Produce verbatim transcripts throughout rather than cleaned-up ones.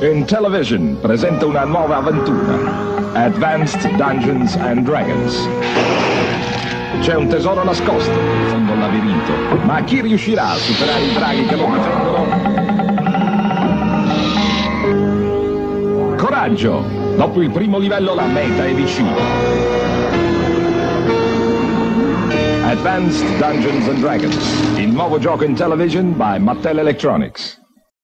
Intellivision presenta una nuova avventura, Advanced Dungeons and Dragons. C'è un tesoro nascosto in fondo al labirinto, ma chi riuscirà a superare i draghi che lo difendono? Coraggio! Dopo il primo livello la meta è vicina. Advanced Dungeons and Dragons, il nuovo gioco Intellivision by Mattel Electronics.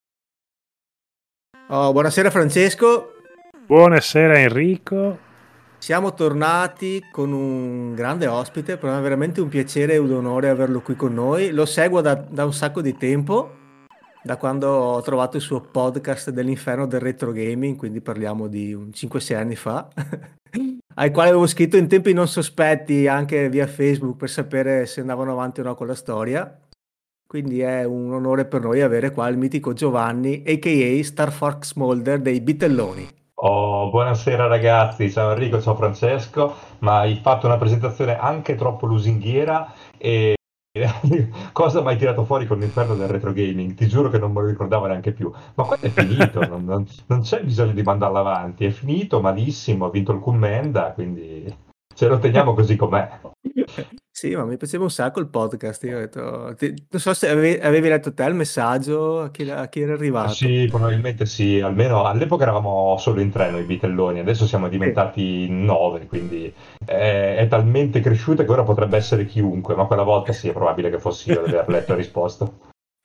Oh, buonasera Francesco. Buonasera Enrico. Siamo tornati con un grande ospite, per me è veramente un piacere e un onore averlo qui con noi. Lo seguo da, da un sacco di tempo, da quando ho trovato il suo podcast dell'inferno del retro gaming, quindi parliamo di un cinque sei anni fa, al quale avevo scritto in tempi non sospetti anche via Facebook per sapere se andavano avanti o no con la storia. Quindi è un onore per noi avere qua il mitico Giovanni, a k a. Star Fox Smolder dei Bitelloni. Oh, buonasera ragazzi, ciao Enrico, ciao Francesco, ma hai fatto una presentazione anche troppo lusinghiera e cosa mi hai tirato fuori con l'inferno del retro gaming? Ti giuro che non me lo ricordavo neanche più, ma questo è finito, non, non- non c'è bisogno di mandarlo avanti, è finito malissimo, ha vinto il Commenda, quindi ce lo teniamo così com'è. Sì, ma mi piaceva un sacco il podcast. Io ho detto, ti- non so se ave- avevi letto te il messaggio a chi, a chi era arrivato. Sì, probabilmente sì, almeno all'epoca eravamo solo in tre noi bitelloni, adesso siamo Sì. diventati in nove, quindi è, è talmente cresciuta che ora potrebbe essere chiunque, ma quella volta sì, è probabile che fossi io ad aver letto e risposto.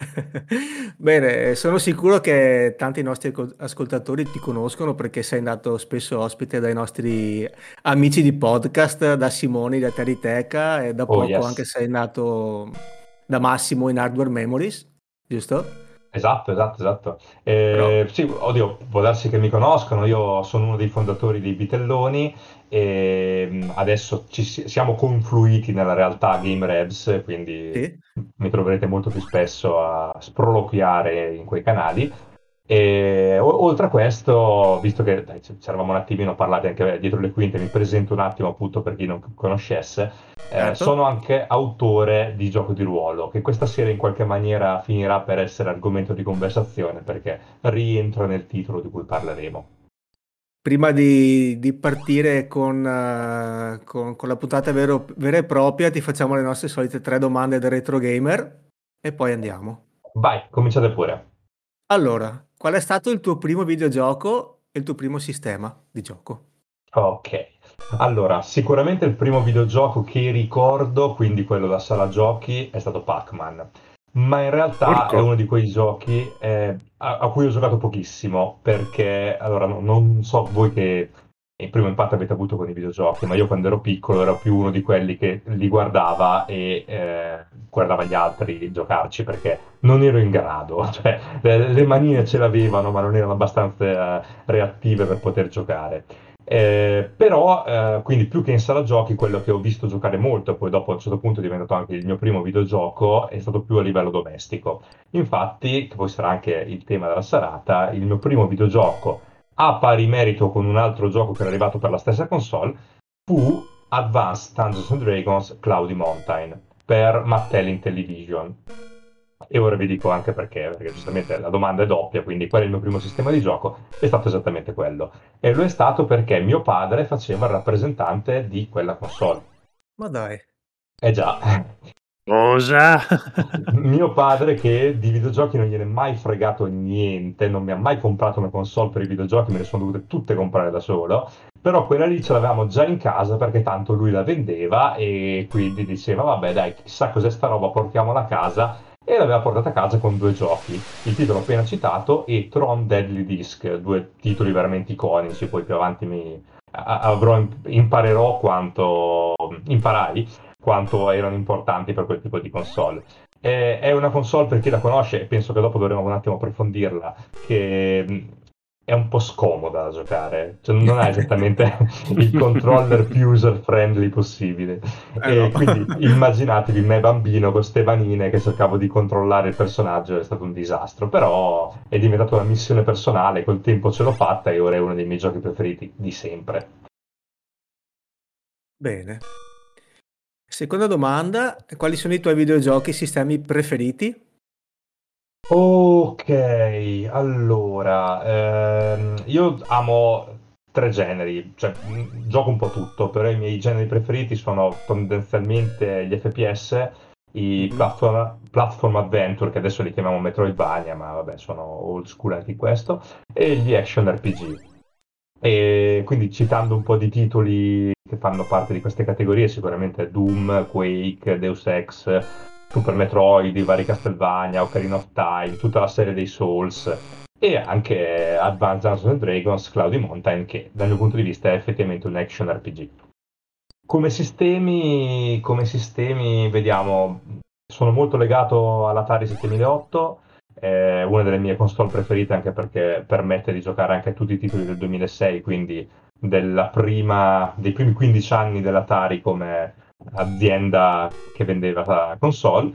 Bene, sono sicuro che tanti nostri ascol- ascoltatori ti conoscono perché sei andato spesso ospite dai nostri amici di podcast, da Simoni, da Teriteca e da Oh poco anche yes. sei nato da Massimo in Hardware Memories, giusto? Esatto, esatto, esatto. Però, Eh, sì, oddio, può darsi che mi conoscono, io sono uno dei fondatori dei Bitelloni e mh, adesso ci si- siamo confluiti nella realtà Game Revs, quindi sì, mi troverete molto più spesso a sproloquiare in quei canali. E o- oltre a questo, visto che dai, ci ci eravamo un attimino parlati anche dietro le quinte, mi presento un attimo appunto per chi non conoscesse. Eh, certo. sono anche autore di gioco di ruolo, che questa sera in qualche maniera finirà per essere argomento di conversazione, perché rientra nel titolo di cui parleremo. Prima di, di partire con, eh, con- con la puntata vero- vera e propria, ti facciamo le nostre solite tre domande del retro gamer e poi andiamo. Vai, cominciate pure. Allora, qual è stato il tuo primo videogioco e il tuo primo sistema di gioco? Ok, allora, sicuramente il primo videogioco che ricordo, quindi quello da sala giochi, è stato Pac-Man, ma in realtà è Porco. uno di quei giochi eh, a, a cui ho giocato pochissimo, perché, allora, no- non so voi che il primo impatto avete avuto con i videogiochi, ma io quando ero piccolo ero più uno di quelli che li guardava e eh, guardava gli altri giocarci, perché non ero in grado, cioè le, le manine ce l'avevano, ma non erano abbastanza eh, reattive per poter giocare. Eh, però, eh, quindi più che in sala giochi, quello che ho visto giocare molto, poi dopo a un certo punto è diventato anche il mio primo videogioco, è stato più a livello domestico. Infatti, che poi sarà anche il tema della serata, il mio primo videogioco a pari merito con un altro gioco che era arrivato per la stessa console fu Advanced Dungeons and Dragons Cloudy Mountain per Mattel Intellivision. E ora vi dico anche perché, perché giustamente la domanda è doppia, quindi qual è il mio primo sistema di gioco? È stato esattamente quello. E lo è stato perché mio padre faceva il rappresentante di quella console. Ma dai, Eh già, Cosa? mio padre che di videogiochi non gliene è mai fregato niente, non mi ha mai comprato una console per i videogiochi, me le sono dovute tutte comprare da solo, però quella lì ce l'avevamo già in casa perché tanto lui la vendeva e quindi diceva vabbè dai, chissà cos'è sta roba, portiamola a casa e l'aveva portata a casa con due giochi, il titolo appena citato e Tron Deadly Disc, due titoli veramente iconici, poi più avanti mi a- avrò, imparerò quanto imparai quanto erano importanti per quel tipo di console. Eh, è una console per chi la conosce, e penso che dopo dovremo un attimo approfondirla, che mh, è un po' scomoda da giocare, cioè non ha esattamente il controller più user-friendly possibile. eh no. E quindi immaginatevi me bambino con ste manine che cercavo di controllare il personaggio, è stato un disastro, però è diventata una missione personale, col tempo ce l'ho fatta e ora è uno dei miei giochi preferiti di sempre. Bene. Seconda domanda, quali sono i tuoi videogiochi sistemi preferiti? Ok, allora, ehm, io amo tre generi, cioè mh, gioco un po' tutto, però i miei generi preferiti sono tendenzialmente gli F P S, i Mhm. platform, platform adventure, che adesso li chiamiamo Metroidvania, ma vabbè, sono old school anche in questo, e gli action R P G. E quindi citando un po' di titoli che fanno parte di queste categorie, sicuramente Doom, Quake, Deus Ex, Super Metroid, i vari Castlevania, Ocarina of Time, tutta la serie dei Souls e anche Advanced Dungeons and Dragons, Cloudy Mountain, che dal mio punto di vista è effettivamente un action R P G. Come sistemi, come sistemi, vediamo, sono molto legato all'Atari settemilaotto, è una delle mie console preferite anche perché permette di giocare anche a tutti i titoli del duemilasei, quindi della prima, dei primi quindici anni dell'Atari come azienda che vendeva la console.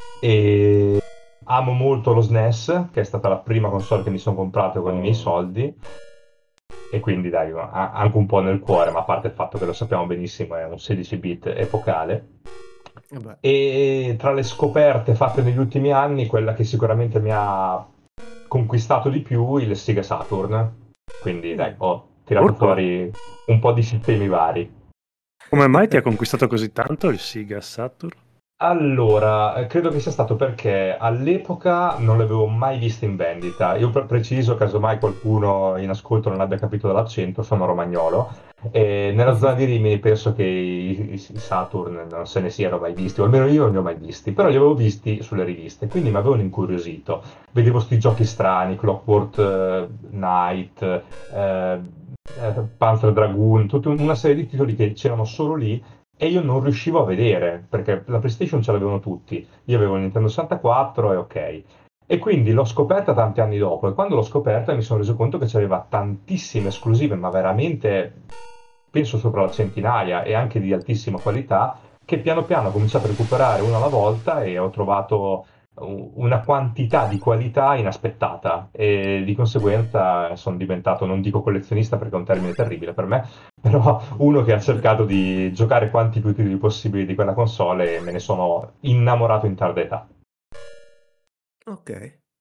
E amo molto lo S N E S, che è stata la prima console che mi sono comprato con i miei Oh. soldi. E quindi dai, ha anche un po' nel cuore, ma a parte il fatto che lo sappiamo benissimo, è un sedici bit epocale. Vabbè. E tra le scoperte fatte negli ultimi anni, quella che sicuramente mi ha conquistato di più, il Sega Saturn. Quindi dai, Mm. ho tirato Urco, fuori un po' di sistemi vari. come mai ti ha conquistato così tanto il Sega Saturn? Allora, eh, credo che sia stato perché all'epoca non li avevo mai visti in vendita. Io per preciso, casomai qualcuno in ascolto non abbia capito dall'accento, sono romagnolo. E nella zona di Rimini penso che i, i- i Saturn non se ne siano mai visti, o almeno io non li ho mai visti, però li avevo visti sulle riviste, quindi mi avevano incuriosito. Vedevo sti giochi strani, Clockwork eh, Knight, eh, eh, Panzer Dragoon, tutta una serie di titoli che c'erano solo lì e io non riuscivo a vedere, perché la PlayStation ce l'avevano tutti. Io avevo il Nintendo sessantaquattro e ok. E quindi l'ho scoperta tanti anni dopo e quando l'ho scoperta mi sono reso conto che c'aveva tantissime esclusive, ma veramente penso sopra la centinaia e anche di altissima qualità, che piano piano ho cominciato a recuperare una alla volta e ho trovato u- una quantità di qualità inaspettata e di conseguenza sono diventato, non dico collezionista perché è un termine terribile per me, però uno che ha cercato di giocare quanti più titoli possibili di quella console e me ne sono innamorato in tarda età. Ok.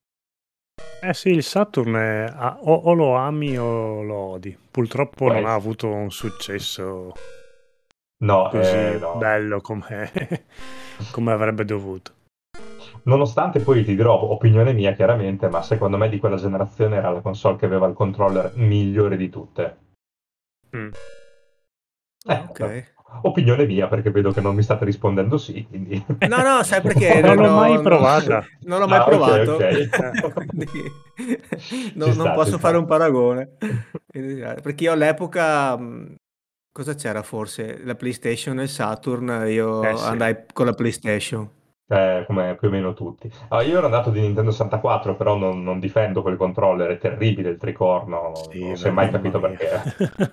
Eh sì, il Saturn è- ha- o, o lo ami o lo odi. Purtroppo Può non ha essere. avuto un successo No, eh, così no. bello come, come avrebbe dovuto. Nonostante poi ti dirò opinione mia chiaramente, ma secondo me di quella generazione era la console che aveva il controller migliore di tutte. Mm. Ah, Eh, ok. vabbè. Opinione mia perché vedo che non mi state rispondendo sì, quindi... No, no, sai perché no- Non l'ho mai no- no- provata. non l'ho mai Ah, ok, provato, ok. Eh, quindi Ci no- non sta, ci posso fare sta. un paragone. Quindi, eh, Perché io all'epoca, mh, cosa c'era forse? La PlayStation e il Saturn, eh io sì. andai con la PlayStation. Eh, come più o meno tutti. Ah, io ero andato di Nintendo sessantaquattro, però non, non difendo quel controller, è terribile il tricorno, non, Sì, non si è beh, mai mamma capito mia. perché.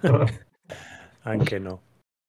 Anche no.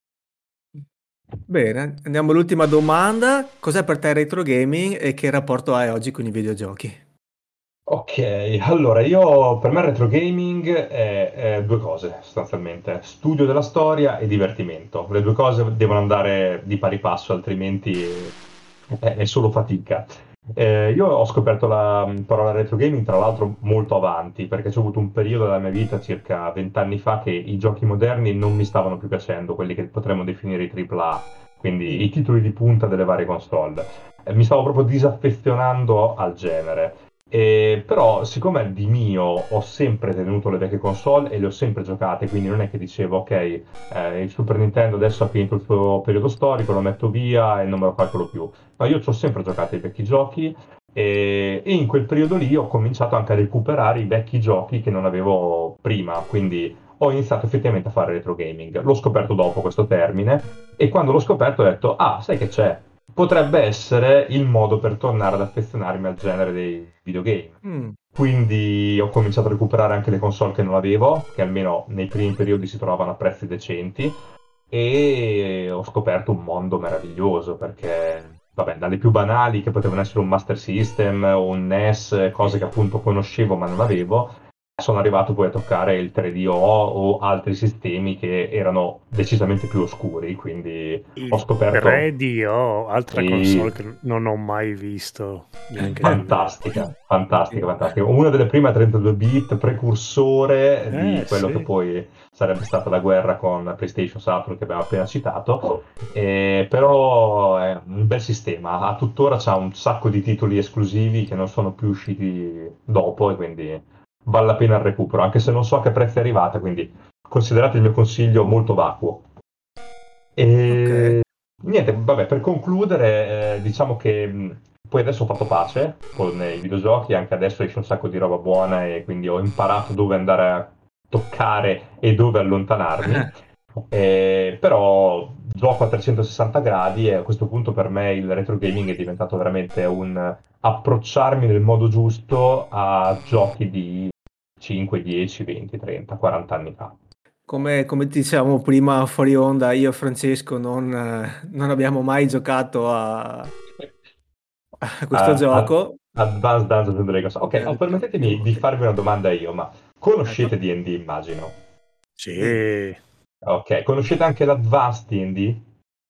Bene, andiamo all'ultima domanda. Cos'è per te il retro gaming e che rapporto hai oggi con i videogiochi? Ok, allora io per me il retro gaming è, è due cose sostanzialmente, studio della storia e divertimento. Le due cose devono andare di pari passo, altrimenti è, è solo fatica. Eh, io ho scoperto la mm, parola retro gaming tra l'altro molto avanti, perché c'è avuto un periodo della mia vita, circa vent'anni fa, che i giochi moderni non mi stavano più piacendo, quelli che potremmo definire i tripla A, quindi Mm. i titoli di punta delle varie console. Eh, mi stavo proprio disaffezionando al genere. E, però, siccome di mio ho sempre tenuto le vecchie console e le ho sempre giocate, quindi non è che dicevo, ok, eh, il Super Nintendo adesso ha finito il suo periodo storico, lo metto via e non me lo calcolo più. Ma io ci ho sempre giocato ai vecchi giochi e, e in quel periodo lì ho cominciato anche a recuperare i vecchi giochi che non avevo prima, quindi ho iniziato effettivamente a fare retro gaming. L'ho scoperto dopo questo termine e quando l'ho scoperto ho detto, ah, sai che c'è? Potrebbe essere il modo per tornare ad affezionarmi al genere dei videogame. Mm. Quindi ho cominciato a recuperare anche le console che non avevo, che almeno nei primi periodi si trovavano a prezzi decenti, e ho scoperto un mondo meraviglioso perché, vabbè, dalle più banali che potevano essere un Master System o un N E S, cose che appunto conoscevo ma non avevo, sono arrivato poi a toccare il tre D O o altri sistemi che erano decisamente più oscuri, quindi ho Il scoperto... tre D O, altra console Sì, che non ho mai visto neanche di fantastica, vista. fantastica, fantastica. Una delle prime a trentadue bit, precursore di Eh quello che sì, poi sarebbe stata la guerra con PlayStation Saturn che abbiamo appena citato. Eh, però è un bel sistema. A tuttora c'ha un sacco di titoli esclusivi che non sono più usciti dopo e quindi vale la pena il recupero, anche se non so a che prezzo è arrivata, quindi considerate il mio consiglio molto vacuo. Ok. E niente, vabbè, per concludere, eh, diciamo che mh, poi adesso ho fatto pace con i videogiochi, anche adesso esce un sacco di roba buona e quindi ho imparato dove andare a toccare e dove allontanarmi. Eh, però gioco a trecentosessanta gradi e a questo punto per me il retro gaming è diventato veramente un approcciarmi nel modo giusto a giochi di cinque, dieci, venti, trenta, quaranta anni fa. Come, come dicevamo prima fuori onda, io e Francesco non, eh, non abbiamo mai giocato a, a questo a- a- gioco. Advanced Dungeons and Dragons. Ok, oh, Eh, permettetemi diciamo di che- farvi una domanda io, ma ecco, conoscete D and D, immagino? sì. sì, Ok, conoscete anche l'Advanced D and D?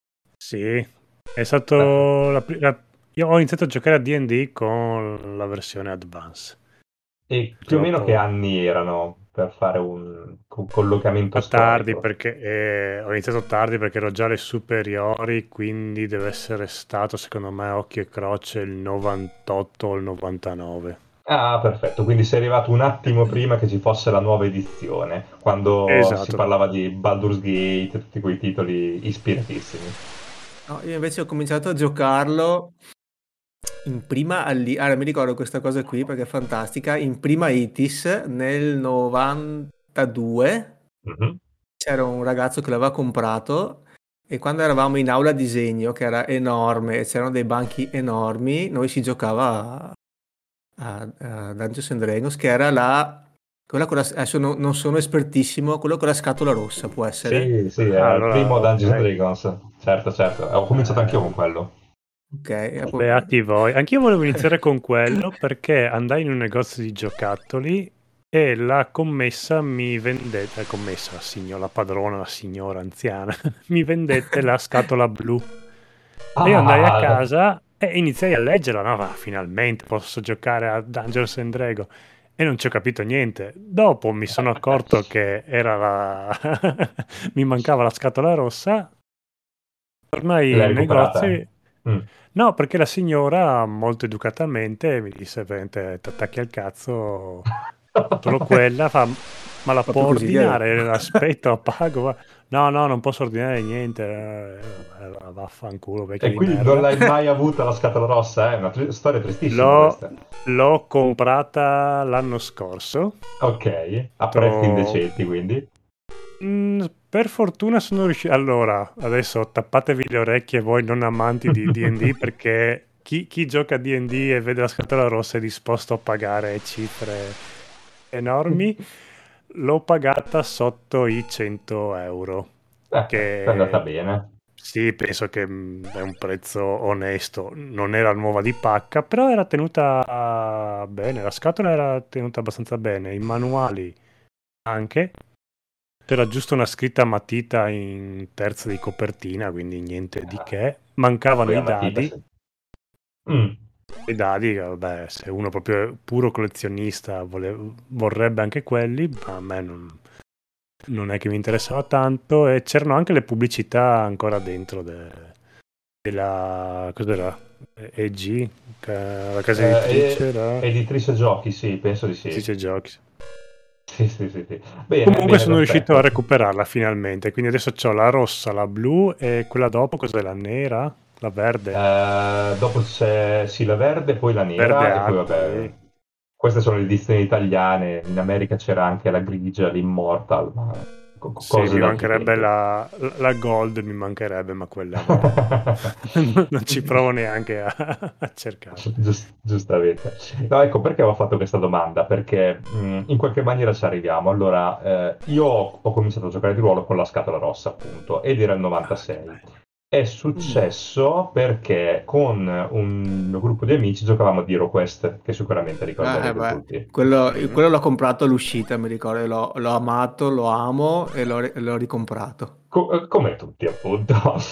sì. È Eh, stato la pri- la- io ho iniziato a giocare a D and D con la versione Advance. E più o meno che Purtroppo anni erano per fare un co- collocamento a tardi storico? perché eh, ho iniziato tardi perché ero già alle superiori, quindi deve essere stato secondo me a occhio e croce il novantotto o il novantanove. Ah, perfetto, quindi sei arrivato un attimo prima che ci fosse la nuova edizione, quando si Esatto. parlava di Baldur's Gate, tutti quei titoli ispiratissimi. No, io invece ho cominciato a giocarlo in prima, alli- ah, mi ricordo questa cosa qui perché è fantastica, in prima ITIS nel novantadue Mhm. c'era un ragazzo che l'aveva comprato e quando eravamo in aula disegno, che era enorme, e c'erano dei banchi enormi, noi si giocava a, a Dungeons and Dragons, che era la... Quella con la, adesso no- non sono espertissimo, quello con la scatola rossa può essere? Sì, sì, Ah, era il primo allora, Dungeons and ok. Dragons, certo, certo, ho cominciato anch'io con Eh, quello. Ok, e poi- beati voi. Anch'io volevo iniziare con quello perché andai in un negozio di giocattoli e la commessa mi vendette, la commessa, la signora, la padrona, la signora anziana, mi vendette la scatola blu. E io andai a Ah, casa e iniziai a leggerla, no, ma finalmente posso giocare a Dungeons and Dragons. E non ci ho capito niente. Dopo mi sono accorto che era la... mi mancava la scatola rossa. Tornai l'hai in negozio. recuperata? e- Mm. No, perché la signora molto educatamente mi disse: "Veramente, ti attacchi al cazzo solo quella, fa, ma la può proprio così ti ha detto. ordinare? Aspetta, pago. va." No, no, non posso ordinare niente. Eh, eh, vaffanculo, vecchio E di quindi non merda. l'hai mai avuta la scatola rossa, eh? Una tri- storia tristissima L'ho, questa. l'ho comprata l'anno scorso. Ok, a prezzi Sto- indecenti quindi. Mm, per fortuna sono riuscito. Allora, adesso tappatevi le orecchie voi non amanti di D and D perché chi, chi gioca a D and D e vede la scatola rossa è disposto a pagare cifre enormi. L'ho pagata sotto i cento euro, Eh, è andata che bene. sì, penso che mm, è un prezzo onesto. Non era nuova di pacca, però era tenuta bene. La scatola era tenuta abbastanza bene. I manuali anche. C'era giusto una scritta a matita in terza di copertina, quindi niente di Ah, che. Mancavano poi a i matita dadi. sì. Mm. I dadi, vabbè, se uno proprio è puro collezionista vole- vorrebbe anche quelli, ma a me non, non è che mi interessava tanto. E c'erano anche le pubblicità ancora dentro de- della... cos'era? E G, ca- la casa Eh, editrice, e- la editrice giochi, sì, penso di sì. editrice giochi. Sì, sì, sì, sì. Bene, Comunque bene, sono riuscito a perfetto. recuperarla finalmente, quindi adesso ho la rossa, la blu e quella dopo cos'è? La nera? La verde? Eh, dopo c'è sì, la verde, poi la Verde nera e poi acqua, vabbè, sì. queste sono le edizioni italiane, in America c'era anche la grigia, l'Immortal, ma co- co- Sì, cose mi d'altri mancherebbe tempi. la, la gold, mi mancherebbe, ma quella vabbè, non, non ci provo neanche a, a cercare. Gius- giustamente. No, ecco perché ho fatto questa domanda, perché mh, in qualche maniera ci arriviamo. Allora, eh, io ho, ho cominciato a giocare di ruolo con la scatola rossa, appunto, ed era il Ah, che novantasei. bello. È Mm. successo perché con un mio gruppo di amici giocavamo a di HeroQuest, che sicuramente Ah, eh, ricorderete beh, tutti. quello, Mhm. quello l'ho comprato all'uscita, mi ricordo, l'ho l'ho amato, lo amo e l'ho l'ho ricomprato. Co- eh, come tutti, appunto.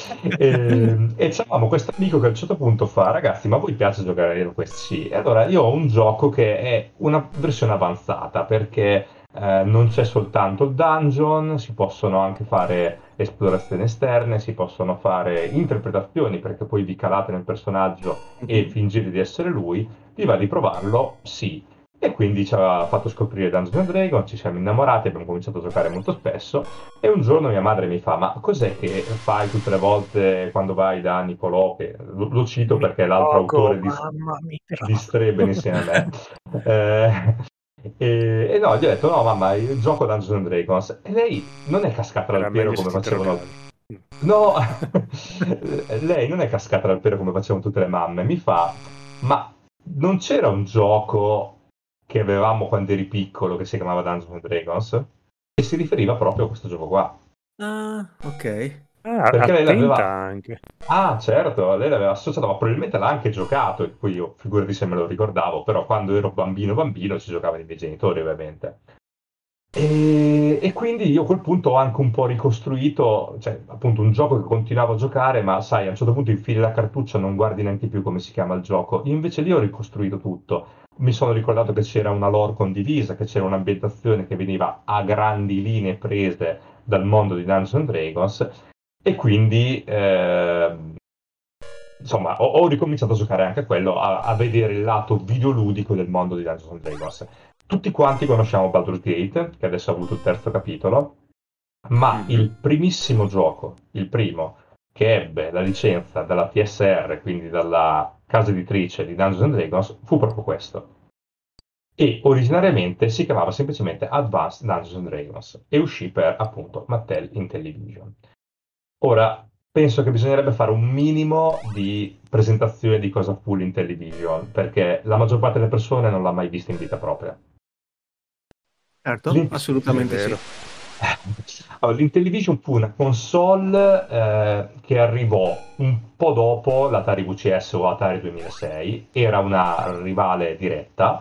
E, e c'avevamo questo amico che a un certo punto fa: Ragazzi, ma a voi piace giocare a HeroQuest? Sì. E allora io ho un gioco che è una versione avanzata perché eh, non c'è soltanto il dungeon, si possono anche fare esplorazioni esterne, si possono fare interpretazioni perché poi vi calate nel personaggio e Mhm. fingete di essere lui. Ti va di provarlo? Sì. E quindi ci ha fatto scoprire Dungeons and Dragons, ci siamo innamorati, abbiamo cominciato a giocare molto spesso. E un giorno mia madre mi fa: Ma cos'è che fai tutte le volte quando vai da Nicolò? Che lo, lo cito Mi perché è l'altro drogo, autore di, mamma, mi di drogo. Streben insieme a me. Eh, e, e no, gli ho detto: No, mamma, io gioco a Dungeons and Dragons. E lei non è cascata dal Era pero meglio se come ti facevano. drogavi. Mm. No, lei non è cascata dal pero come facevano tutte le mamme. Mi fa: Ma non c'era un gioco che avevamo quando eri piccolo che si chiamava Dungeons and Dragons? E si riferiva proprio a questo gioco qua. Ah, ok. Ah, Perché lei attenta l'aveva. anche. Ah, certo, lei l'aveva associato, ma probabilmente l'ha anche giocato, e poi io figurati se me lo ricordavo, però quando ero bambino bambino ci giocavano i miei genitori, ovviamente. E, e quindi io a quel punto ho anche un po' ricostruito, cioè appunto un gioco che continuavo a giocare, ma sai, a un certo punto infili la cartuccia, non guardi neanche più come si chiama il gioco. Io invece lì ho ricostruito tutto. Mi sono ricordato che c'era una lore condivisa, che c'era un'ambientazione che veniva a grandi linee prese dal mondo di Dungeons and Dragons, e quindi ehm, insomma ho, ho ricominciato a giocare anche a quello, a, a vedere il lato videoludico del mondo di Dungeons and Dragons. Tutti quanti conosciamo Baldur's Gate, che adesso ha avuto il terzo capitolo, ma Mhm. il primissimo gioco, il primo, che ebbe la licenza dalla T S R, quindi dalla casa editrice di Dungeons and Dragons, fu proprio questo. E originariamente si chiamava semplicemente Advanced Dungeons and Dragons e uscì per appunto Mattel Intellivision. Ora, penso che bisognerebbe fare un minimo di presentazione di cosa fu l'Intellivision, perché la maggior parte delle persone non l'ha mai vista in vita propria. Certo, L'Int- È assolutamente sì. vero. Allora, l'Intellivision fu una console eh, che arrivò un po' dopo l'Atari V C S o Atari duemilasei, era una rivale diretta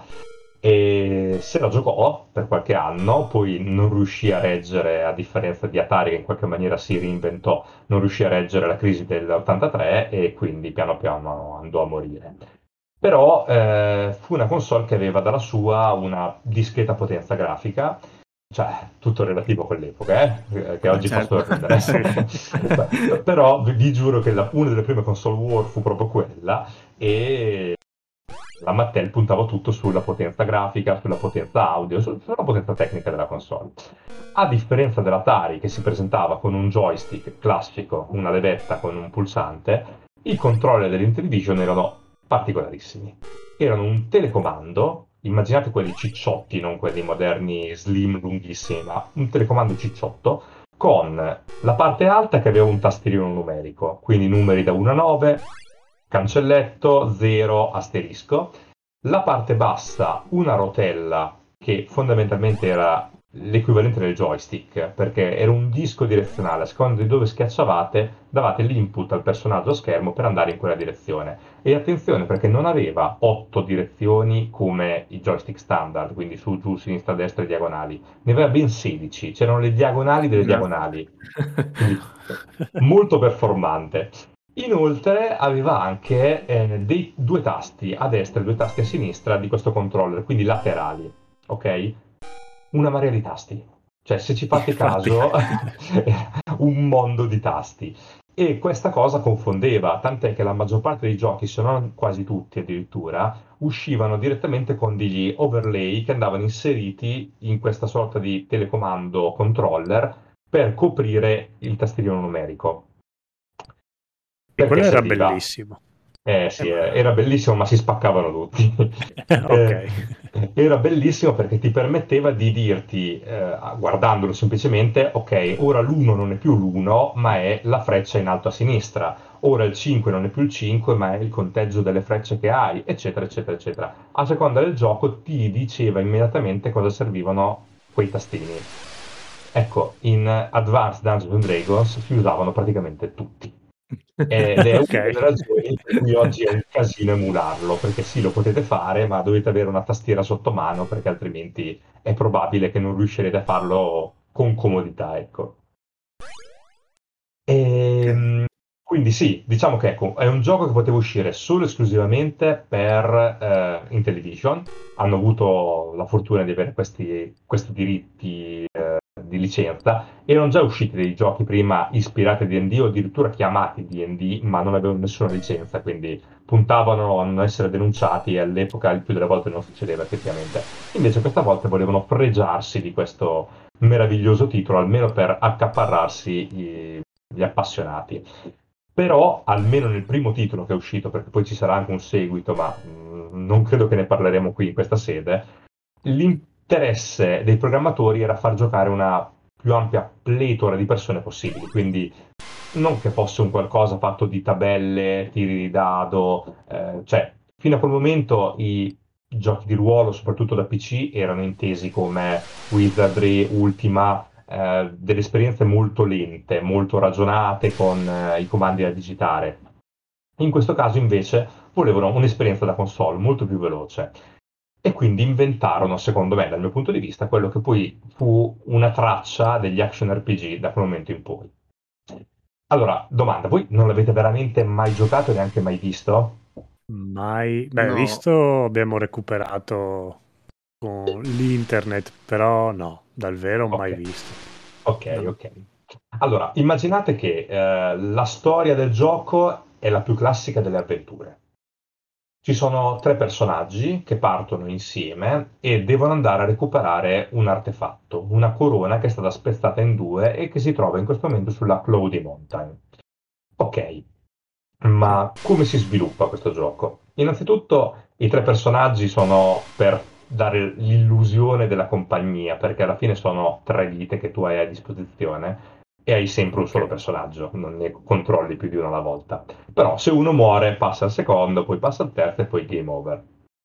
e se la giocò per qualche anno, poi non riuscì a reggere, a differenza di Atari che in qualche maniera si reinventò, non riuscì a reggere la crisi dell'ottantatré e quindi piano piano andò a morire. Però eh, fu una console che aveva dalla sua una discreta potenza grafica, cioè tutto relativo a quell'epoca, eh, che Eh, oggi fa certo. sorridere. Sì. Beh, però vi, vi giuro che la- una delle prime console war fu proprio quella e la Mattel puntava tutto sulla potenza grafica, sulla potenza audio, su- sulla potenza tecnica della console. A differenza dell'Atari che si presentava con un joystick classico, una levetta con un pulsante, i controller dell'Intellivision erano particolarissimi. Erano un telecomando, immaginate quelli cicciotti, non quelli moderni slim lunghissimi, ma un telecomando cicciotto con la parte alta che aveva un tastierino numerico, quindi numeri da uno a nove, cancelletto, zero, asterisco. La parte bassa, una rotella che fondamentalmente era l'equivalente del joystick, perché era un disco direzionale, a seconda di dove schiacciavate, davate l'input al personaggio a schermo per andare in quella direzione. E attenzione perché non aveva otto direzioni come i joystick standard, quindi su, giù, sinistra, destra e diagonali, ne aveva ben sedici, c'erano le diagonali delle No. diagonali, quindi molto performante. Inoltre aveva anche eh, dei, due tasti a destra e due tasti a sinistra di questo controller, quindi laterali, ok? Una marea di tasti. Cioè, se ci fate Infatti. caso, è un mondo di tasti. E questa cosa confondeva, tant'è che la maggior parte dei giochi, se non quasi tutti addirittura, uscivano direttamente con degli overlay che andavano inseriti in questa sorta di telecomando controller per coprire il tastierino numerico. E Perché quello era serviva? bellissimo. Eh Eh, sì, eh, ma... era bellissimo, ma si spaccavano tutti. Ok. Eh, era bellissimo perché ti permetteva di dirti, eh, guardandolo semplicemente, ok, ora l'uno non è più l'uno, ma è la freccia in alto a sinistra. Ora il cinque non è più il cinque, ma è il conteggio delle frecce che hai, eccetera, eccetera, eccetera. A seconda del gioco ti diceva immediatamente cosa servivano quei tastini. Ecco, in Advanced Dungeons and Dragons si usavano praticamente tutti. Ed è una Ok. delle ragioni per cui oggi è un casino emularlo, perché sì, lo potete fare, ma dovete avere una tastiera sotto mano, perché altrimenti è probabile che non riuscirete a farlo con comodità, ecco. Ok. E, quindi sì, diciamo che ecco, è un gioco che poteva uscire solo e esclusivamente per eh, Intellivision. Hanno avuto la fortuna di avere questi, questi diritti eh, di licenza. Erano già usciti dei giochi prima ispirati a D and D o addirittura chiamati D and D, ma non avevano nessuna licenza, quindi puntavano a non essere denunciati e all'epoca il più delle volte non succedeva effettivamente. Invece questa volta volevano fregiarsi di questo meraviglioso titolo, almeno per accaparrarsi i- gli appassionati. Però, almeno nel primo titolo che è uscito, perché poi ci sarà anche un seguito, ma mh, non credo che ne parleremo qui in questa sede, l'interesse dei programmatori era far giocare una più ampia pletora di persone possibili, quindi non che fosse un qualcosa fatto di tabelle, tiri di dado, eh, cioè fino a quel momento i giochi di ruolo, soprattutto da P C, erano intesi come Wizardry, Ultima, eh, delle esperienze molto lente, molto ragionate con eh, i comandi da digitare. In questo caso invece volevano un'esperienza da console molto più veloce e quindi inventarono, secondo me, dal mio punto di vista, quello che poi fu una traccia degli action R P G da quel momento in poi. Allora, domanda, voi non l'avete veramente mai giocato e neanche mai visto? Mai, beh, No, visto abbiamo recuperato con l'internet, però no, dal vero mai Ok, visto. ok, no. ok. Allora, immaginate che eh, la storia del gioco è la più classica delle avventure. Ci sono tre personaggi che partono insieme e devono andare a recuperare un artefatto, una corona che è stata spezzata in due e che si trova in questo momento sulla Cloudy Mountain. Ok, Sì. ma come si sviluppa questo gioco? Innanzitutto i tre personaggi sono per dare l'illusione della compagnia, perché alla fine sono tre vite che tu hai a disposizione e hai sempre un Ok. solo personaggio, non ne controlli più di uno alla volta. Però se uno muore passa al secondo, poi passa al terzo e poi game over.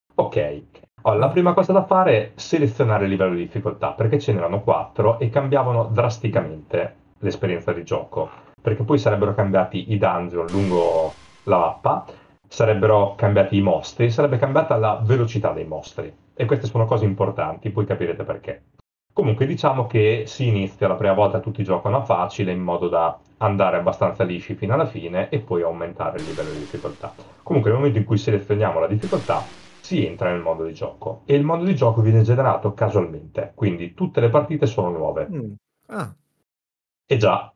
Ok, allora, la Ah, prima cosa da fare è selezionare il livello di difficoltà, perché ce n'erano quattro e cambiavano drasticamente l'esperienza di gioco, perché poi sarebbero cambiati i dungeon lungo la mappa, sarebbero cambiati i mostri, sarebbe cambiata la velocità dei mostri. E queste sono cose importanti, poi capirete perché. Comunque diciamo che si inizia la prima volta, tutti giocano a facile in modo da andare abbastanza lisci fino alla fine e poi aumentare il livello di difficoltà. Comunque nel momento in cui selezioniamo la difficoltà si entra nel mondo di gioco e il mondo di gioco viene generato casualmente, quindi tutte le partite sono nuove. mm. Ah, E già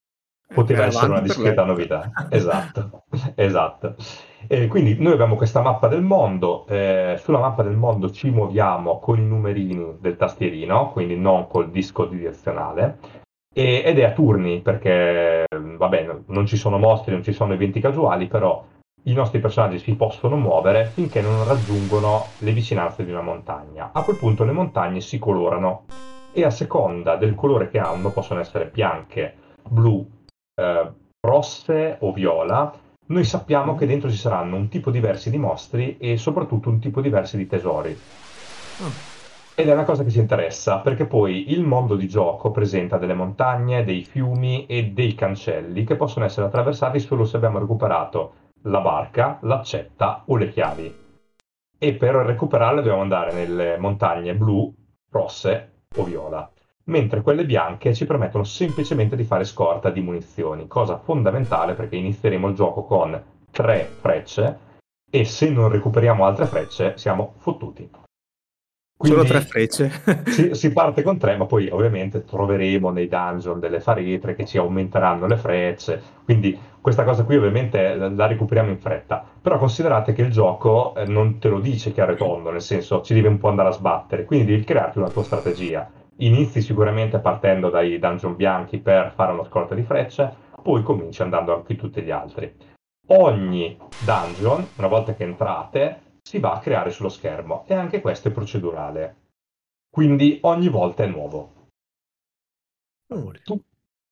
eh, poteva beh, essere una avanti per discreta l'epoca. novità. Esatto, esatto. E quindi noi abbiamo questa mappa del mondo, eh, sulla mappa del mondo ci muoviamo con i numerini del tastierino, quindi non col disco direzionale, e- ed è a turni perché, vabbè, non ci sono mostri, non ci sono eventi casuali, però i nostri personaggi si possono muovere finché non raggiungono le vicinanze di una montagna. A quel punto le montagne si colorano e a seconda del colore che hanno, possono essere bianche, blu, eh, rosse o viola, noi sappiamo che Mm. dentro ci saranno un tipo diversi di mostri e soprattutto un tipo diversi di tesori. Ah, Ed è una cosa che ci interessa, perché poi il mondo di gioco presenta delle montagne, dei fiumi e dei cancelli che possono essere attraversati solo se abbiamo recuperato la barca, l'accetta o le chiavi. E per recuperarle dobbiamo andare nelle montagne blu, rosse o viola, mentre quelle bianche ci permettono semplicemente di fare scorta di munizioni, cosa fondamentale perché inizieremo il gioco con tre frecce e se non recuperiamo altre frecce siamo fottuti. solo tre Quindi frecce. si, si parte con tre, ma poi ovviamente troveremo nei dungeon delle faretre che ci aumenteranno le frecce, quindi questa cosa qui ovviamente la la recuperiamo in fretta. Però considerate che il gioco eh, non te lo dice chiaro e tondo, nel senso ci devi un po' andare a sbattere, quindi devi crearti una tua strategia. Inizi sicuramente partendo dai dungeon bianchi per fare una scorta di frecce, poi cominci andando anche tutti gli altri. Ogni dungeon, una volta che entrate, si va a creare sullo schermo e anche questo è procedurale. Quindi ogni volta è nuovo. Cavoli. Tu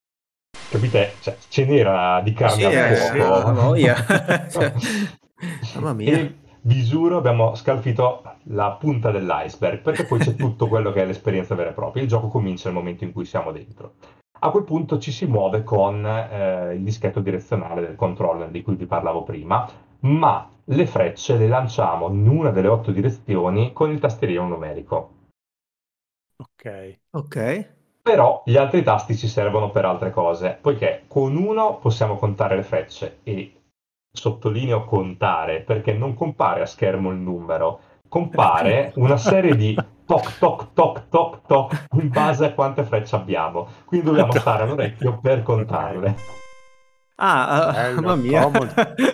capite? Cioè, ce n'era di Sì, carne sì, al eh, fuoco. ha voglia. Cioè, mamma mia. E vi giuro, abbiamo scalfito la punta dell'iceberg, perché poi c'è tutto quello che è l'esperienza vera e propria. Il gioco comincia nel momento in cui siamo dentro. A quel punto ci si muove con eh, il dischetto direzionale del controller di cui vi parlavo prima, ma le frecce le lanciamo in una delle otto direzioni con il tastierino numerico. Ok. Ok. Però gli altri tasti ci servono per altre cose, poiché con uno possiamo contare le frecce e sottolineo contare perché non compare a schermo il numero, compare una serie di toc toc toc toc toc in base a quante frecce abbiamo. Quindi dobbiamo stare all'orecchio per Ok. contarle. Ah, ah, Bello, mamma mia. comodo.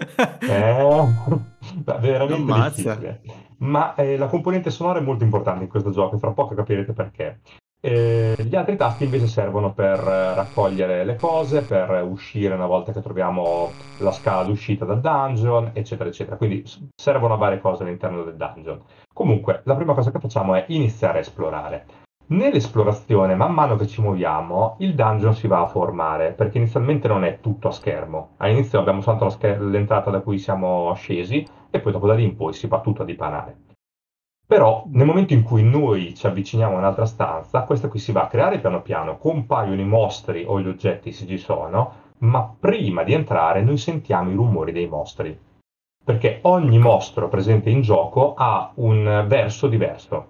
È veramente Ammazza. difficile. Ma eh, la componente sonora è molto importante in questo gioco, e fra poco capirete perché. Eh, gli altri tasti invece servono per eh, raccogliere le cose, per uscire una volta che troviamo la scala d'uscita dal dungeon, eccetera, eccetera. Quindi s- servono a varie cose all'interno del dungeon. Comunque, la prima cosa che facciamo è iniziare a esplorare. Nell'esplorazione, man mano che ci muoviamo, il dungeon si va a formare, perché inizialmente non è tutto a schermo. All'inizio abbiamo soltanto la scher- l'entrata da cui siamo scesi e poi dopo da lì in poi si va tutto a dipanare. Però nel momento in cui noi ci avviciniamo a un'altra stanza, questa qui si va a creare piano piano, compaiono i mostri o gli oggetti se ci sono, ma prima di entrare noi sentiamo i rumori dei mostri, perché ogni Ok. mostro presente in gioco ha un verso diverso.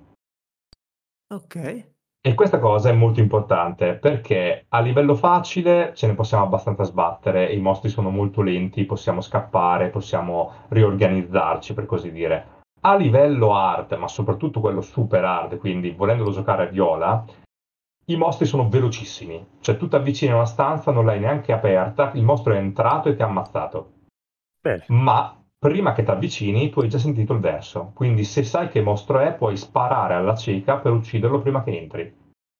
Ok. E questa cosa è molto importante perché a livello facile ce ne possiamo abbastanza sbattere, i mostri sono molto lenti, possiamo scappare, possiamo riorganizzarci per così dire. A livello hard, ma soprattutto quello super hard, quindi volendolo giocare a viola, i mostri sono velocissimi. Cioè tu ti avvicini a una stanza, non l'hai neanche aperta, il mostro è entrato e ti ha ammazzato. Bene. Ma prima che ti avvicini tu hai già sentito il verso, quindi se sai che mostro è puoi sparare alla cieca per ucciderlo prima che entri.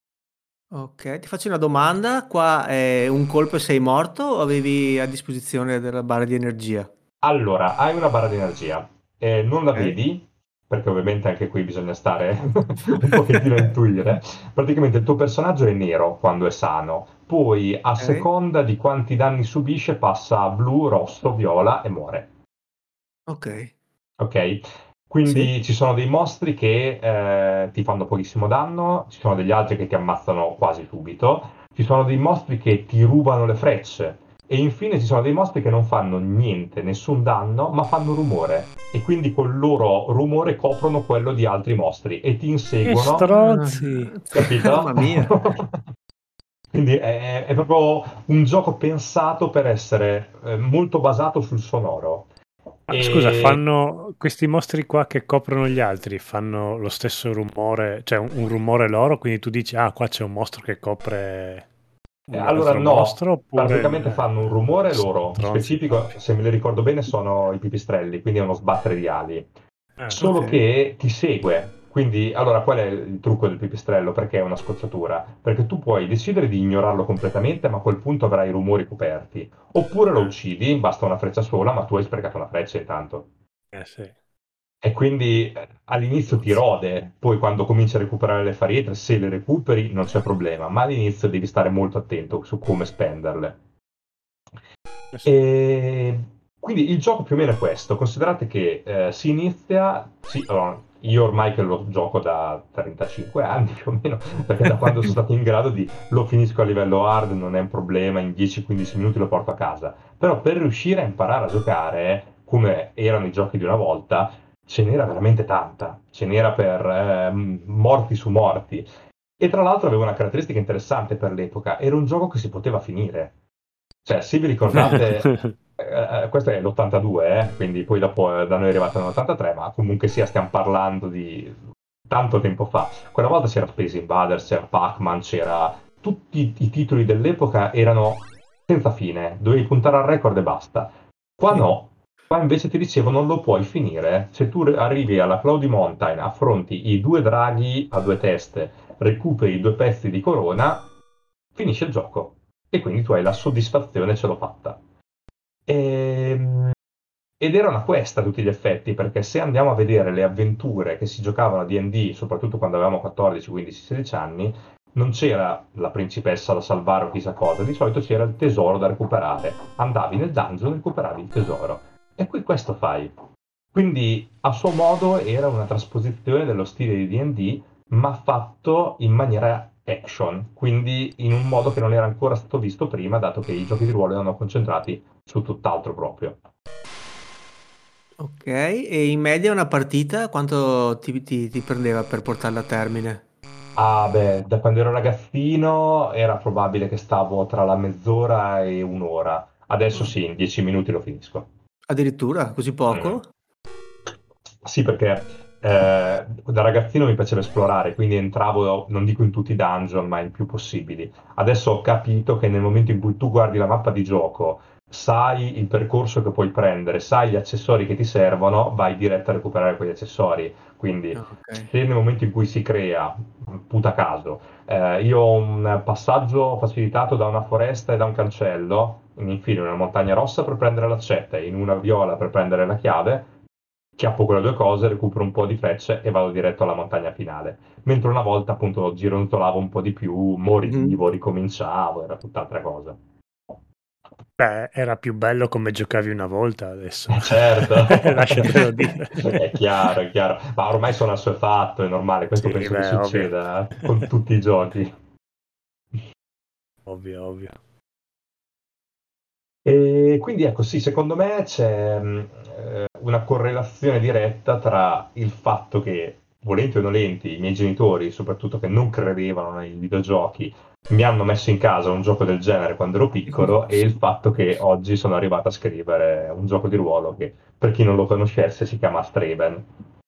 Ok, ti faccio una domanda. Qua è un colpo e sei morto o avevi a disposizione della barra di energia? Allora, hai una barra di energia, eh, non la Ok. vedi, perché ovviamente anche qui bisogna stare un pochettino a intuire. Praticamente il tuo personaggio è nero quando è sano, poi a Ok. seconda di quanti danni subisce passa a blu, rosso, viola e muore. Ok. Ok? Sì. Quindi ci sono dei mostri che eh, ti fanno pochissimo danno, ci sono degli altri che ti ammazzano quasi subito, ci sono dei mostri che ti rubano le frecce e infine ci sono dei mostri che non fanno niente, nessun danno, ma fanno rumore e quindi col loro rumore coprono quello di altri mostri e ti Che inseguono, Ah, stronzi! capito? mamma mia. Quindi è, è proprio un gioco pensato per essere eh, molto basato sul sonoro. Ma scusa, E fanno questi mostri qua che coprono gli altri, fanno lo stesso rumore, cioè un, un rumore loro, quindi tu dici, ah, qua c'è un mostro che copre Eh, un Allora altro no, mostro, oppure praticamente eh, fanno un rumore loro stronzi specifico, proprio. se me li ricordo bene sono i pipistrelli, quindi è uno sbattere di ali, Ah, Ok. solo che ti segue. Quindi, allora, qual è il trucco del pipistrello? Perché è una scocciatura? Perché tu puoi decidere di ignorarlo completamente, ma a quel punto avrai i rumori coperti. Oppure lo ah, uccidi, basta una freccia sola, ma tu hai sprecato una freccia intanto. eh sì. E quindi eh, all'inizio ti Ammazza. rode, poi quando cominci a recuperare le fariette, se le recuperi non c'è problema, ma all'inizio devi stare molto attento su come spenderle. Eh sì. E quindi il gioco più o meno è questo. Considerate che eh, si inizia, sì, allora, io ormai che lo gioco da trentacinque anni più o meno, perché da quando sono stato in grado di lo finisco a livello hard, non è un problema, in dieci quindici minuti lo porto a casa. Però per riuscire a imparare a giocare, come erano i giochi di una volta, ce n'era veramente tanta, ce n'era per eh, morti su morti. E tra l'altro aveva una caratteristica interessante per l'epoca, era un gioco che si poteva finire. Cioè, se vi ricordate, eh, eh, questo è l'ottantadue, eh, quindi poi dopo eh, da noi è arrivato nell'ottantatré, ma comunque sia, stiamo parlando di tanto tempo fa. Quella volta c'era Space Invaders, c'era Pac-Man, c'era... Tutti i titoli dell'epoca erano senza fine, dovevi puntare al record e basta. Qua Sì. no, qua invece ti dicevo non lo puoi finire. Se tu arrivi alla Cloudy Mountain, affronti i due draghi a due teste, recuperi i due pezzi di corona, finisce il gioco. E quindi tu hai la soddisfazione, ce l'ho fatta. Ehm, Ed era una questa a tutti gli effetti, perché se andiamo a vedere le avventure che si giocavano a D and D, soprattutto quando avevamo quattordici, quindici, sedici anni, non c'era la principessa da salvare o chissà cosa, di solito c'era il tesoro da recuperare. Andavi nel dungeon e recuperavi il tesoro. E qui questo fai. Quindi a suo modo era una trasposizione dello stile di D and D, ma fatto in maniera action, quindi in un modo che non era ancora stato visto prima, dato che i giochi di ruolo erano concentrati su tutt'altro proprio. Ok, e in media una partita quanto ti, ti- ti prendeva per portarla a termine? Ah, beh, da quando ero ragazzino era probabile che stavo tra la mezz'ora e un'ora. Adesso Mm. sì, in dieci minuti lo finisco. Addirittura, così Mm. poco? Sì, perché eh, da ragazzino mi piaceva esplorare, quindi entravo, non dico in tutti i dungeon, ma in più possibili. Adesso ho capito che nel momento in cui tu guardi la mappa di gioco, sai il percorso che puoi prendere, sai gli accessori che ti servono, vai diretto a recuperare quegli accessori. Quindi, Ah, ok. se nel momento in cui si crea, puta caso, eh, io ho un passaggio facilitato da una foresta e da un cancello, mi infilo in una montagna rossa per prendere l'accetta e in una viola per prendere la chiave, chiappo quelle due cose, recupero un po' di frecce e vado diretto alla montagna finale. Mentre una volta appunto gironzolavo un po' di più, Mhm. morivo, ricominciavo, era tutt'altra cosa. Beh, era più bello come giocavi una volta adesso. Eh, certo, Lasciatelo dire. è chiaro, è chiaro, ma ormai sono assuefatto, è normale, questo Sì, penso che beh, ovvio. succeda con tutti i giochi. Ovvio, ovvio. E quindi ecco, sì, secondo me c'è mh, eh, una correlazione diretta tra il fatto che, volenti o nolenti, i miei genitori, soprattutto che non credevano nei videogiochi, mi hanno messo in casa un gioco del genere quando ero piccolo e il fatto che oggi sono arrivato a scrivere un gioco di ruolo che, per chi non lo conoscesse, si chiama Straven.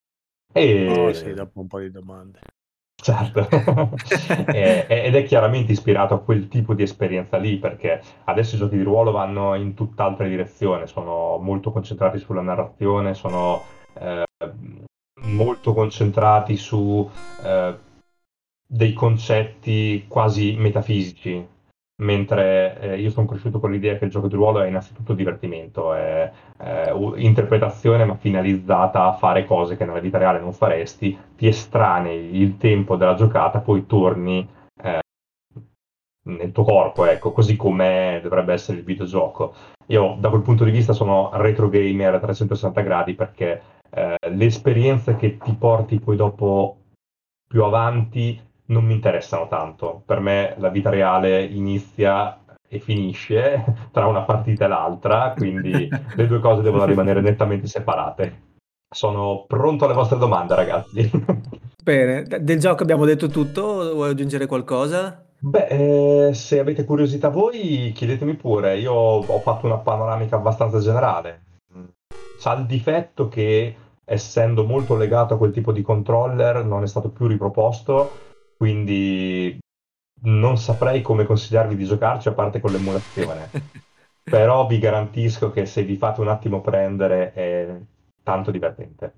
Oh sì, E dopo un po' di domande. certo, E- ed è chiaramente ispirato a quel tipo di esperienza lì, perché adesso i giochi di ruolo vanno in tutt'altra direzione, sono molto concentrati sulla narrazione, sono eh, molto concentrati su eh, dei concetti quasi metafisici, mentre eh, io sono cresciuto con l'idea che il gioco di ruolo è innanzitutto divertimento, è eh, u- interpretazione ma finalizzata a fare cose che nella vita reale non faresti, ti estranei il tempo della giocata, poi torni eh, nel tuo corpo, ecco, così come dovrebbe essere il videogioco. Io da quel punto di vista sono retro gamer a trecentosessanta gradi perché eh, le esperienze che ti porti poi dopo più avanti non mi interessano tanto. Per me la vita reale inizia e finisce tra una partita e l'altra, quindi le due cose devono rimanere nettamente separate. Sono pronto alle vostre domande, ragazzi. Bene, d- del gioco abbiamo detto tutto, vuoi aggiungere qualcosa? Beh, eh, se avete curiosità voi, chiedetemi pure. Io ho fatto una panoramica abbastanza generale. Mm. C'ha il difetto che, essendo molto legato a quel tipo di controller, non è stato più riproposto, quindi non saprei come consigliarvi di giocarci a parte con l'emulazione. Però vi garantisco che se vi fate un attimo prendere è tanto divertente.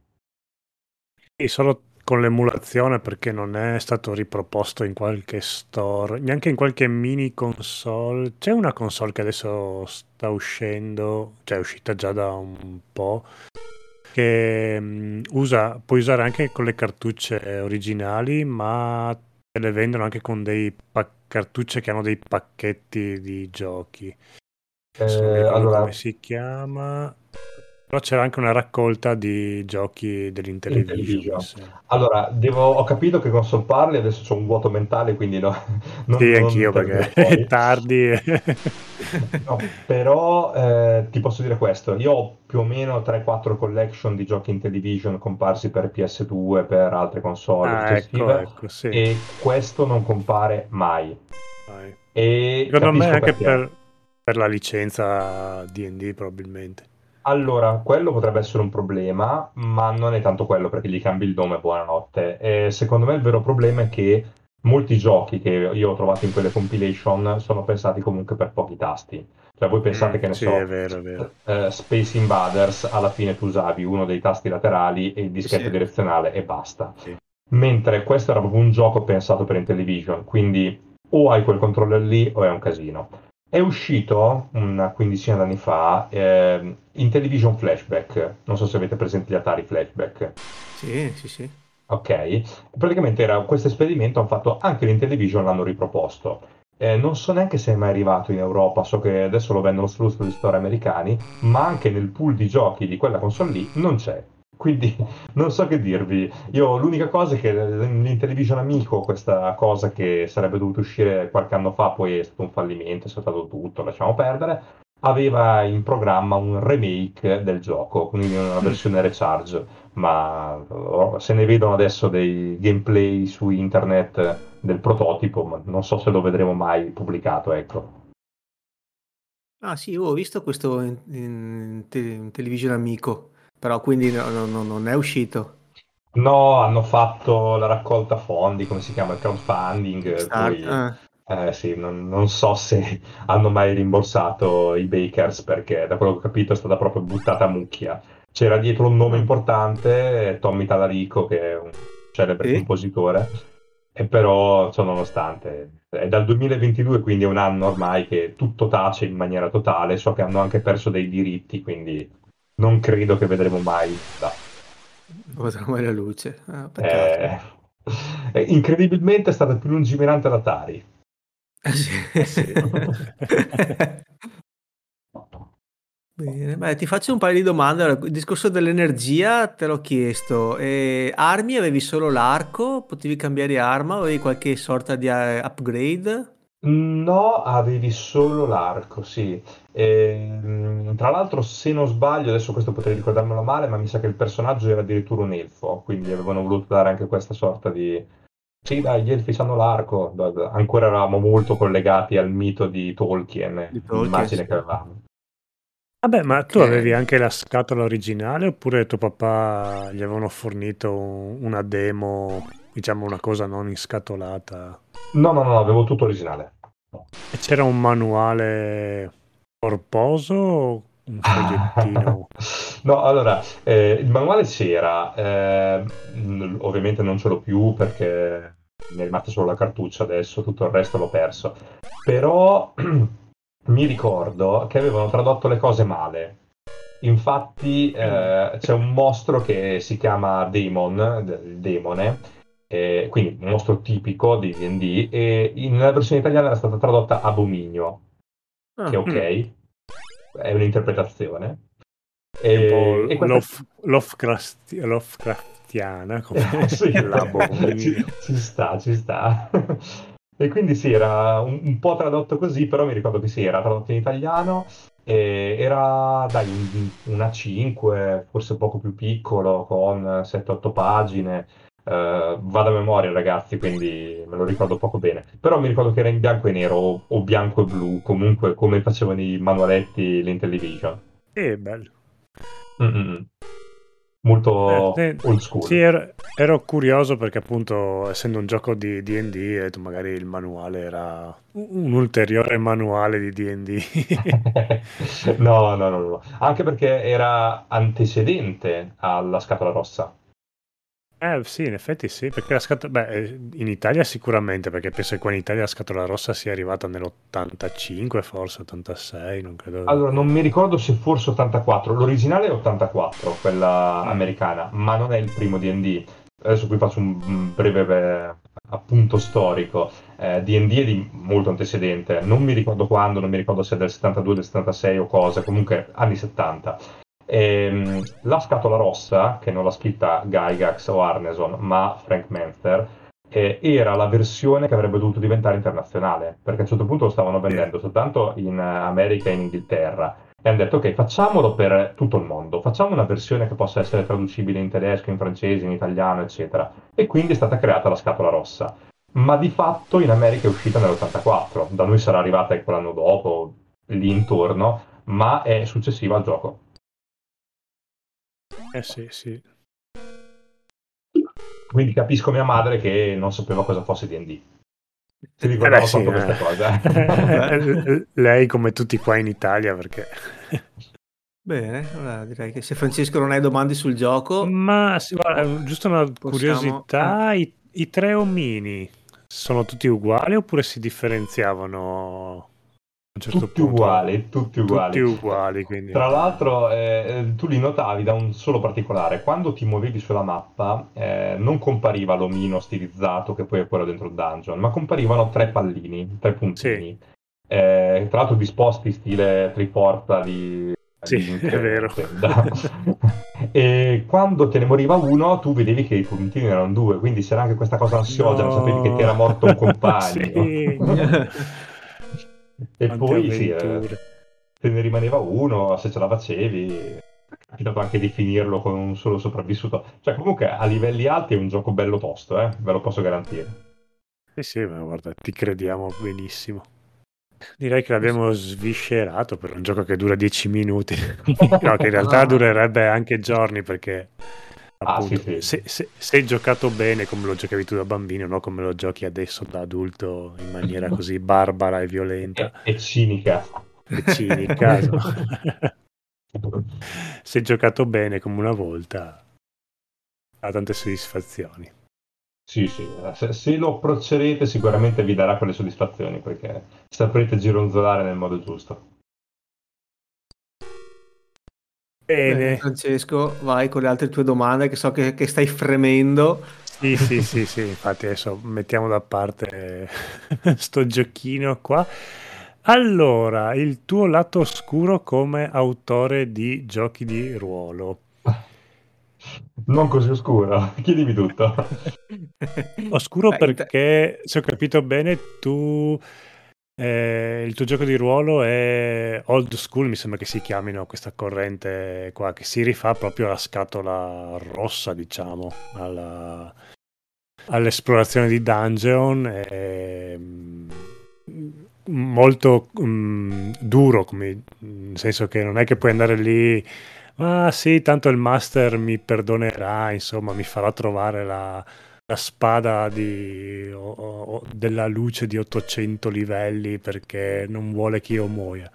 Sì, solo con l'emulazione perché non è stato riproposto in qualche store, neanche in qualche mini console. C'è una console che adesso sta uscendo, cioè è uscita già da un po', che mm, usa, puoi usare anche con le cartucce originali, ma te le vendono anche con dei pa- cartucce che hanno dei pacchetti di giochi. Adesso non mi Eh, ricordo come allora, si chiama, però c'era anche una raccolta di giochi in dell'Intellivision, mi television. sembra. Allora, devo- ho capito che console parli, adesso c'ho un vuoto mentale, quindi no, non, Sì, non anch'io te lo perché dirò è poi. tardi. e- No, però eh, ti posso dire questo, io ho più o meno tre quattro collection di giochi in television comparsi per P S due, per altre console Ah, ecco, successive, ecco, sì. e questo non compare mai. Vai. E Secondo me capisco anche perché. per, per la licenza D and D probabilmente. Allora, quello potrebbe essere un problema, ma non è tanto quello perché gli cambi il nome, buonanotte. E secondo me il vero problema è che molti giochi che io ho trovato in quelle compilation sono pensati comunque per pochi tasti. Cioè, voi Mm, pensate che ne sì, è so, vero, è vero. eh, Space Invaders, alla fine tu usavi uno dei tasti laterali e il Sì, sì. dischetto direzionale e basta. Sì. Mentre questo era proprio un gioco pensato per Intellivision, quindi o hai quel controller lì o è un casino. È uscito una quindicina d'anni fa ehm, Intellivision Flashback, non so se avete presente gli Atari Flashback. Sì, sì, sì. Ok, praticamente era questo esperimento, hanno fatto anche l'Intellivision, l'hanno riproposto. Eh, non so neanche se è mai arrivato in Europa, so che adesso lo vendono solo sugli store americani, ma anche nel pool di giochi di quella console lì non c'è. Quindi non so che dirvi. Io l'unica cosa è che l'Intellivision Amico, questa cosa che sarebbe dovuta uscire qualche anno fa, poi è stato un fallimento, è saltato tutto, lasciamo perdere, aveva in programma un remake del gioco, quindi una versione recharge, ma oh, se ne vedono adesso dei gameplay su internet del prototipo, ma non so se lo vedremo mai pubblicato, ecco. Ah sì, io ho visto questo in, in te- in Television Amico, però quindi no- no- no- non è uscito. No, hanno fatto la raccolta fondi, come si chiama, il crowdfunding, Kickstart, poi ah, eh, sì, non, non so se hanno mai rimborsato i bakers perché da quello che ho capito è stata proprio buttata a mucchia. C'era dietro un nome ah, importante, Tommy Tallarico, che è un celebre sì? compositore, e però ciò nonostante è dal duemilaventidue, quindi è un anno ormai che tutto tace in maniera totale. So che hanno anche perso dei diritti, quindi non credo che vedremo mai nulla. Non vedrò mai la luce. Ah, peccato. Eh, eh, incredibilmente è stata più lungimirante l'Atari. Eh sì. Eh sì. Bene, beh, ti faccio un paio di domande. Allora, il discorso dell'energia te l'ho chiesto. E armi, avevi solo l'arco? Potevi cambiare arma o avevi qualche sorta di eh, upgrade? No, avevi solo l'arco, sì. Ehm, tra l'altro, se non sbaglio, adesso questo potrei ricordarmelo male, ma mi sa che il personaggio era addirittura un elfo, quindi avevano voluto dare anche questa sorta di... Sì, dai, gli elfi hanno l'arco. Da- da- Ancora eravamo molto collegati al mito di Tolkien, Di Tolkien, l'immagine sì. che avevamo. Vabbè, ma tu avevi Ok. anche la scatola originale oppure tuo papà gli avevano fornito un- una demo, diciamo una cosa non inscatolata? No, no, no, avevo tutto originale. E c'era un manuale corposo o un fogliettino? No, allora, eh, il manuale c'era, eh, mh, ovviamente non ce l'ho più perché mi è rimasta solo la cartuccia adesso, tutto il resto l'ho perso. Però mi ricordo che avevano tradotto le cose male. Infatti, eh, c'è un mostro che si chiama Daemon, de- il demone, eh, quindi un mostro tipico di D and D, e in- nella versione italiana era stata tradotta Abominio, che Ah, Mm, ok, è un'interpretazione. è un po' E, e questa Love- Lovecraft- Lovecraftiana come eh, sì, ci, l'abominio. ci sta, ci sta. E quindi sì, era un, un po' tradotto così, però mi ricordo che sì, era tradotto in italiano, e era, dai, un, un A cinque, forse poco più piccolo, con sette otto pagine. Eh, vado a memoria, ragazzi, quindi me lo ricordo poco bene. Però mi ricordo che era in bianco e nero, o, o bianco e blu, comunque come facevano i manualetti l'Intellivision. È bello. Mm-mm. Molto Eh, sì, old sì, school. ero, ero curioso perché appunto essendo un gioco di D and D, ho detto magari il manuale era un un ulteriore manuale di D and D. No, no, no, no. Anche perché era antecedente alla Scatola Rossa. Eh sì, in effetti sì, perché la scatola... Beh, eh, in Italia sicuramente, perché penso che qua in Italia la scatola rossa sia arrivata nell'ottantacinque, forse ottantasei, non credo Allora, non che... mi ricordo se forse ottantaquattro, l'originale è ottantaquattro, quella Mm. americana, ma non è il primo D and D. Adesso qui faccio un un breve eh, appunto storico. Eh, D and D è di molto antecedente, non mi ricordo quando, non mi ricordo se è del settantadue, del settantasei o cosa, comunque anni settanta. Ehm, la scatola rossa, che non l'ha scritta Gygax o Arneson, ma Frank Menther, eh, era la versione che avrebbe dovuto diventare internazionale, perché a un certo punto lo stavano Sì. vendendo soltanto in eh, America e in Inghilterra. E hanno detto, ok, facciamolo per tutto il mondo, facciamo una versione che possa essere traducibile in tedesco, in francese, in italiano, eccetera. E quindi è stata creata la scatola rossa. Ma di fatto in America è uscita nell'ottantaquattro, da noi sarà arrivata ecco l'anno dopo, lì intorno, ma è successiva al gioco. Eh sì, sì. Quindi capisco mia madre che non sapeva cosa fosse D and D. Si Eh beh ricordava sì, soltanto queste cose. beh, lei come tutti qua in Italia, perché... bene, allora direi che se Francesco non hai domande sul gioco, Ma sì, guarda, po- giusto una possiamo... eh. curiosità, i, i tre omini sono tutti uguali oppure si differenziavano a un certo Tutti punto? uguali, tutti Tutti uguali. uguali, quindi... Tra l'altro, eh, tu li notavi da un solo particolare. Quando ti muovevi sulla mappa, eh, non compariva l'omino stilizzato che poi è quello dentro il dungeon, ma comparivano tre pallini, tre Sì, puntini. Eh, tra l'altro disposti stile Triforza di, sì, di è Link vero. Zelda. E quando te ne moriva uno, tu vedevi che i puntini erano due, quindi c'era anche questa cosa ansiogena, sapevi che ti era No. morto un compagno. Sì. E Quante poi sì, eh, avventure. te ne rimaneva uno, se ce la facevi, è capitato anche di finirlo con un solo sopravvissuto. Cioè, comunque a livelli alti è un gioco bello tosto, eh? Ve lo posso garantire. Sì, sì, ma guarda, ti crediamo benissimo. Direi che l'abbiamo sviscerato per un gioco che dura dieci minuti. No, che in realtà Ah. durerebbe anche giorni perché Ah, sì, appunto sì. se, se, se hai giocato bene come lo giocavi tu da bambino, no come lo giochi adesso da adulto in maniera così barbara e violenta E, e cinica. e cinica, no? Se hai giocato bene come una volta ha tante soddisfazioni. Sì, sì, se, se lo approccerete sicuramente vi darà quelle soddisfazioni perché saprete gironzolare nel modo giusto. Bene, Bene, Francesco, vai con le altre tue domande che so che, che stai fremendo. sì, sì, sì, sì, infatti adesso mettiamo da parte sto giochino qua. Allora, il tuo lato oscuro come autore di giochi di ruolo. Non così oscuro, chiedimi tutto. Oscuro Eh, int- perché, se ho capito bene, tu eh, il tuo gioco di ruolo è old school, mi sembra che si chiamino questa corrente qua, che si rifà proprio alla scatola rossa, diciamo, alla- all'esplorazione di dungeon. È, mm, molto mm, duro, come, nel senso che non è che puoi andare lì. Ah sì, tanto il master mi perdonerà, insomma, mi farà trovare la, la spada di- o- o- della luce di ottocento livelli perché non vuole che io muoia.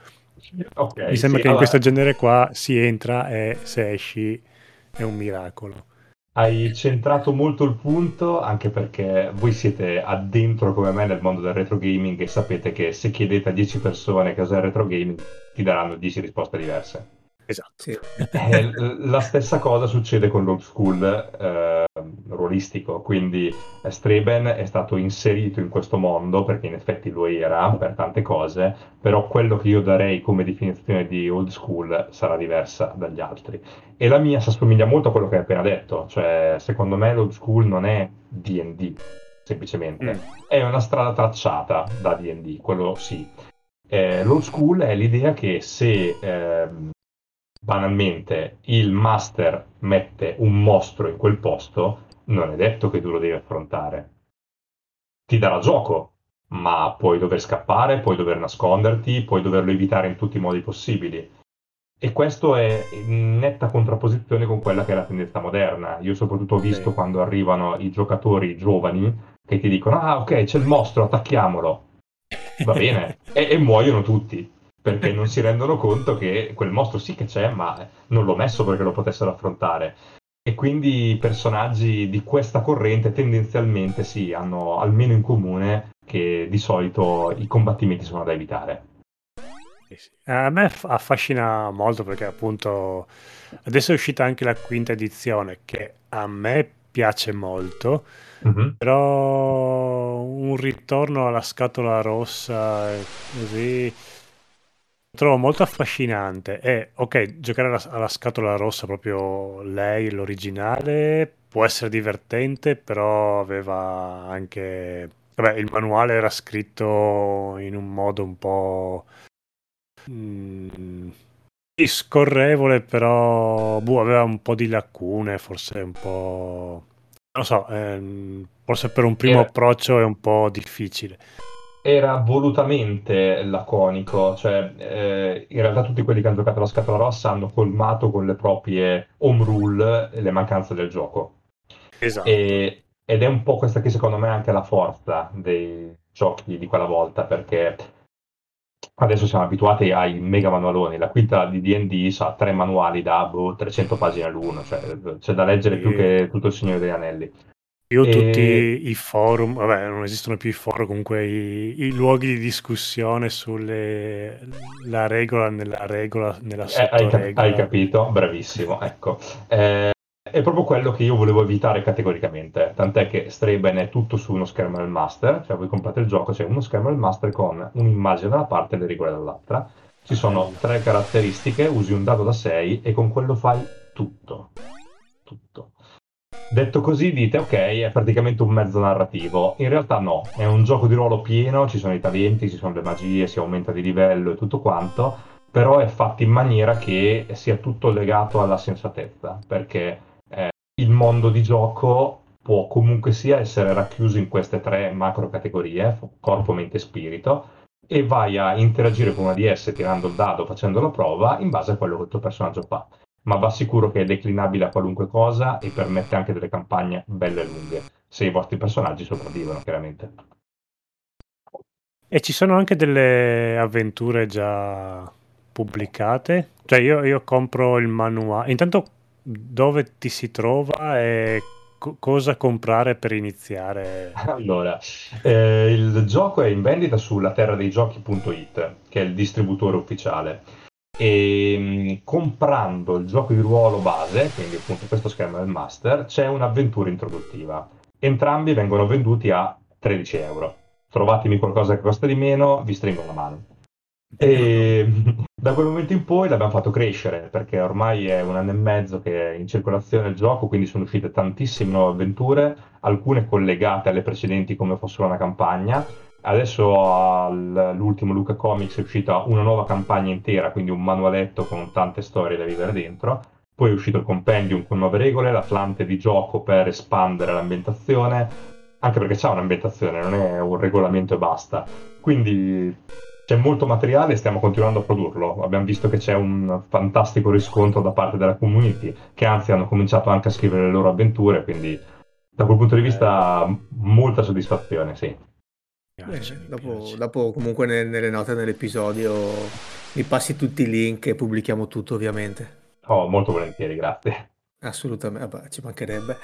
Mi Ok, sembra sì, che in questo allora genere qua si entra e se esci è un miracolo. hai centrato molto il punto, anche perché voi siete addentro come me nel mondo del retro gaming e sapete che se chiedete a dieci persone cos'è il retro gaming, ti daranno dieci risposte diverse. Esatto. sì. Eh, l- la stessa cosa succede con l'old school eh, ruolistico, quindi eh, Streben è stato inserito in questo mondo perché in effetti lo era per tante cose, però quello che io darei come definizione di old school sarà diversa dagli altri. E la mia si assomiglia molto a quello che hai appena detto, cioè secondo me l'old school non è D and D, semplicemente, Mm. è una strada tracciata da D and D, quello sì. Eh, l'old school è l'idea che se ehm, banalmente il master mette un mostro in quel posto, non è detto che tu lo devi affrontare. Ti darà gioco, ma puoi dover scappare, puoi dover nasconderti, puoi doverlo evitare in tutti i modi possibili. E questo è in netta contrapposizione con quella che è la tendenza moderna. Io soprattutto ho Sì. visto quando arrivano i giocatori giovani che ti dicono: ah, ok, c'è il mostro, attacchiamolo. Va bene, e, e muoiono tutti perché non si rendono conto che quel mostro sì che c'è, ma non l'ho messo perché lo potessero affrontare. E quindi i personaggi di questa corrente tendenzialmente sì, hanno almeno in comune che di solito i combattimenti sono da evitare. Sì, sì. A me f- affascina molto perché appunto adesso è uscita anche la quinta edizione che a me piace molto, Mhm. però un ritorno alla scatola rossa e così lo trovo molto affascinante. E ok, giocare alla, alla scatola rossa, proprio lei, l'originale, può essere divertente, però aveva anche... Vabbè, il manuale era scritto in un modo un po'... Mm, sì, scorrevole, però boh, aveva un po' di lacune, forse un po'... Non lo so, ehm, forse per un primo Era, approccio è un po' difficile. era volutamente laconico, cioè eh, in realtà tutti quelli che hanno giocato la scatola rossa hanno colmato con le proprie home rule le mancanze del gioco. Esatto. E- ed è un po' questa che secondo me è anche la forza dei giochi di quella volta, perché adesso siamo abituati ai mega manualoni. La quinta di D and D ha tre manuali da boh, trecento pagine l'uno, cioè c'è da leggere più E che tutto il Signore degli Anelli. io tutti E i forum, vabbè, non esistono più i forum, comunque i, i luoghi di discussione sulle la regola nella regola, nella Eh, hai, cap- hai sottoregola. capito? Bravissimo, ecco. Eh, è proprio quello che io volevo evitare categoricamente, tant'è che Streben è tutto su uno schermo del master, cioè voi comprate il gioco, c'è uno schermo del master con un'immagine da una parte e le regole dall'altra. Ci sono Bello. tre caratteristiche, usi un dado da sei e con quello fai tutto, tutto. Detto così dite, ok, è praticamente un mezzo narrativo. In realtà no, è un gioco di ruolo pieno, ci sono i talenti, ci sono le magie, si aumenta di livello e tutto quanto, però è fatto in maniera che sia tutto legato alla sensatezza, perché eh, il mondo di gioco può comunque sia essere racchiuso in queste tre macro categorie, corpo, mente e spirito, e vai a interagire con una di esse tirando il dado, facendo la prova, in base a quello che il tuo personaggio fa. Ma va sicuro che è declinabile a qualunque cosa e permette anche delle campagne belle e lunghe, se i vostri personaggi sopravvivono, chiaramente. E ci sono anche delle avventure già pubblicate? Cioè io, io compro il manuale. Intanto dove ti si trova e co- cosa comprare per iniziare? Allora, eh, il gioco è in vendita su la terra dei giochi punto it, che è il distributore ufficiale. E mh, comprando il gioco di ruolo base, quindi appunto questo schermo del master, c'è un'avventura introduttiva. Entrambi vengono venduti a tredici euro. Trovatemi qualcosa che costa di meno, vi stringo la mano. E da quel momento in poi l'abbiamo fatto crescere, perché ormai è un anno e mezzo che è in circolazione il gioco, quindi sono uscite tantissime nuove avventure, alcune collegate alle precedenti come fossero una campagna. Adesso all'ultimo Luca Comics è uscita una nuova campagna intera, quindi un manualetto con tante storie da vivere dentro. Poi è uscito il compendium con nuove regole, l'Atlante di gioco per espandere l'ambientazione, anche perché c'è un'ambientazione, non è un regolamento e basta. Quindi c'è molto materiale e stiamo continuando a produrlo. Abbiamo visto che c'è un fantastico riscontro da parte della community, che anzi hanno cominciato anche a scrivere le loro avventure, quindi da quel punto di vista molta soddisfazione, sì. Bene, dopo, dopo comunque ne- nelle note dell'episodio mi passi tutti i link e pubblichiamo tutto ovviamente. Oh, molto volentieri, grazie. Assolutamente, vabbè, ci mancherebbe.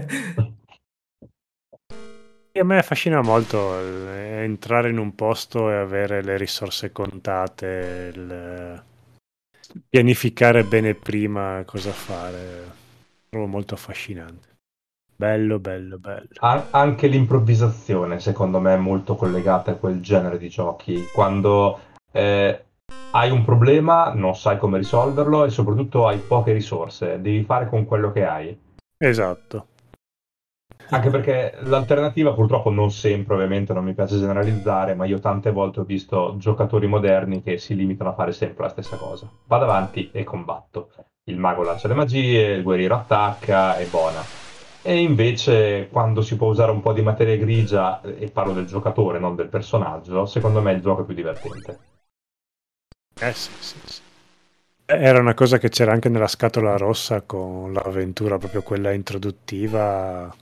E a me affascina molto il- entrare in un posto e avere le risorse contate, il- pianificare bene prima cosa fare. Trovo molto affascinante. Bello, bello, bello. An- anche l'improvvisazione, secondo me, è molto collegata a quel genere di giochi. Quando eh, hai un problema, non sai come risolverlo e soprattutto hai poche risorse, devi fare con quello che hai. Esatto. Anche perché l'alternativa, purtroppo non sempre, ovviamente, non mi piace generalizzare, ma io tante volte ho visto giocatori moderni che si limitano a fare sempre la stessa cosa. Vado avanti e combatto. Il mago lancia le magie, il guerriero attacca, è buona. E invece, quando si può usare un po' di materia grigia, e parlo del giocatore, non del personaggio, secondo me il gioco è più divertente. Eh sì, sì, sì. Era una cosa che c'era anche nella scatola rossa con l'avventura, proprio quella introduttiva.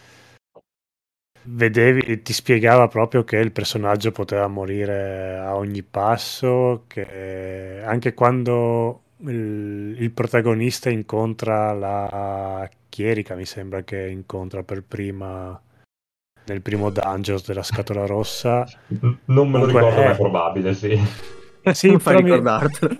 Vedevi, ti spiegava proprio che il personaggio poteva morire a ogni passo, che anche quando il, il protagonista incontra la chierica, mi sembra che incontra per prima nel primo dungeon della scatola rossa. N- non me lo Comunque, ricordo, ma è eh, probabile, sì. sì, Non fai però mi... ricordartelo.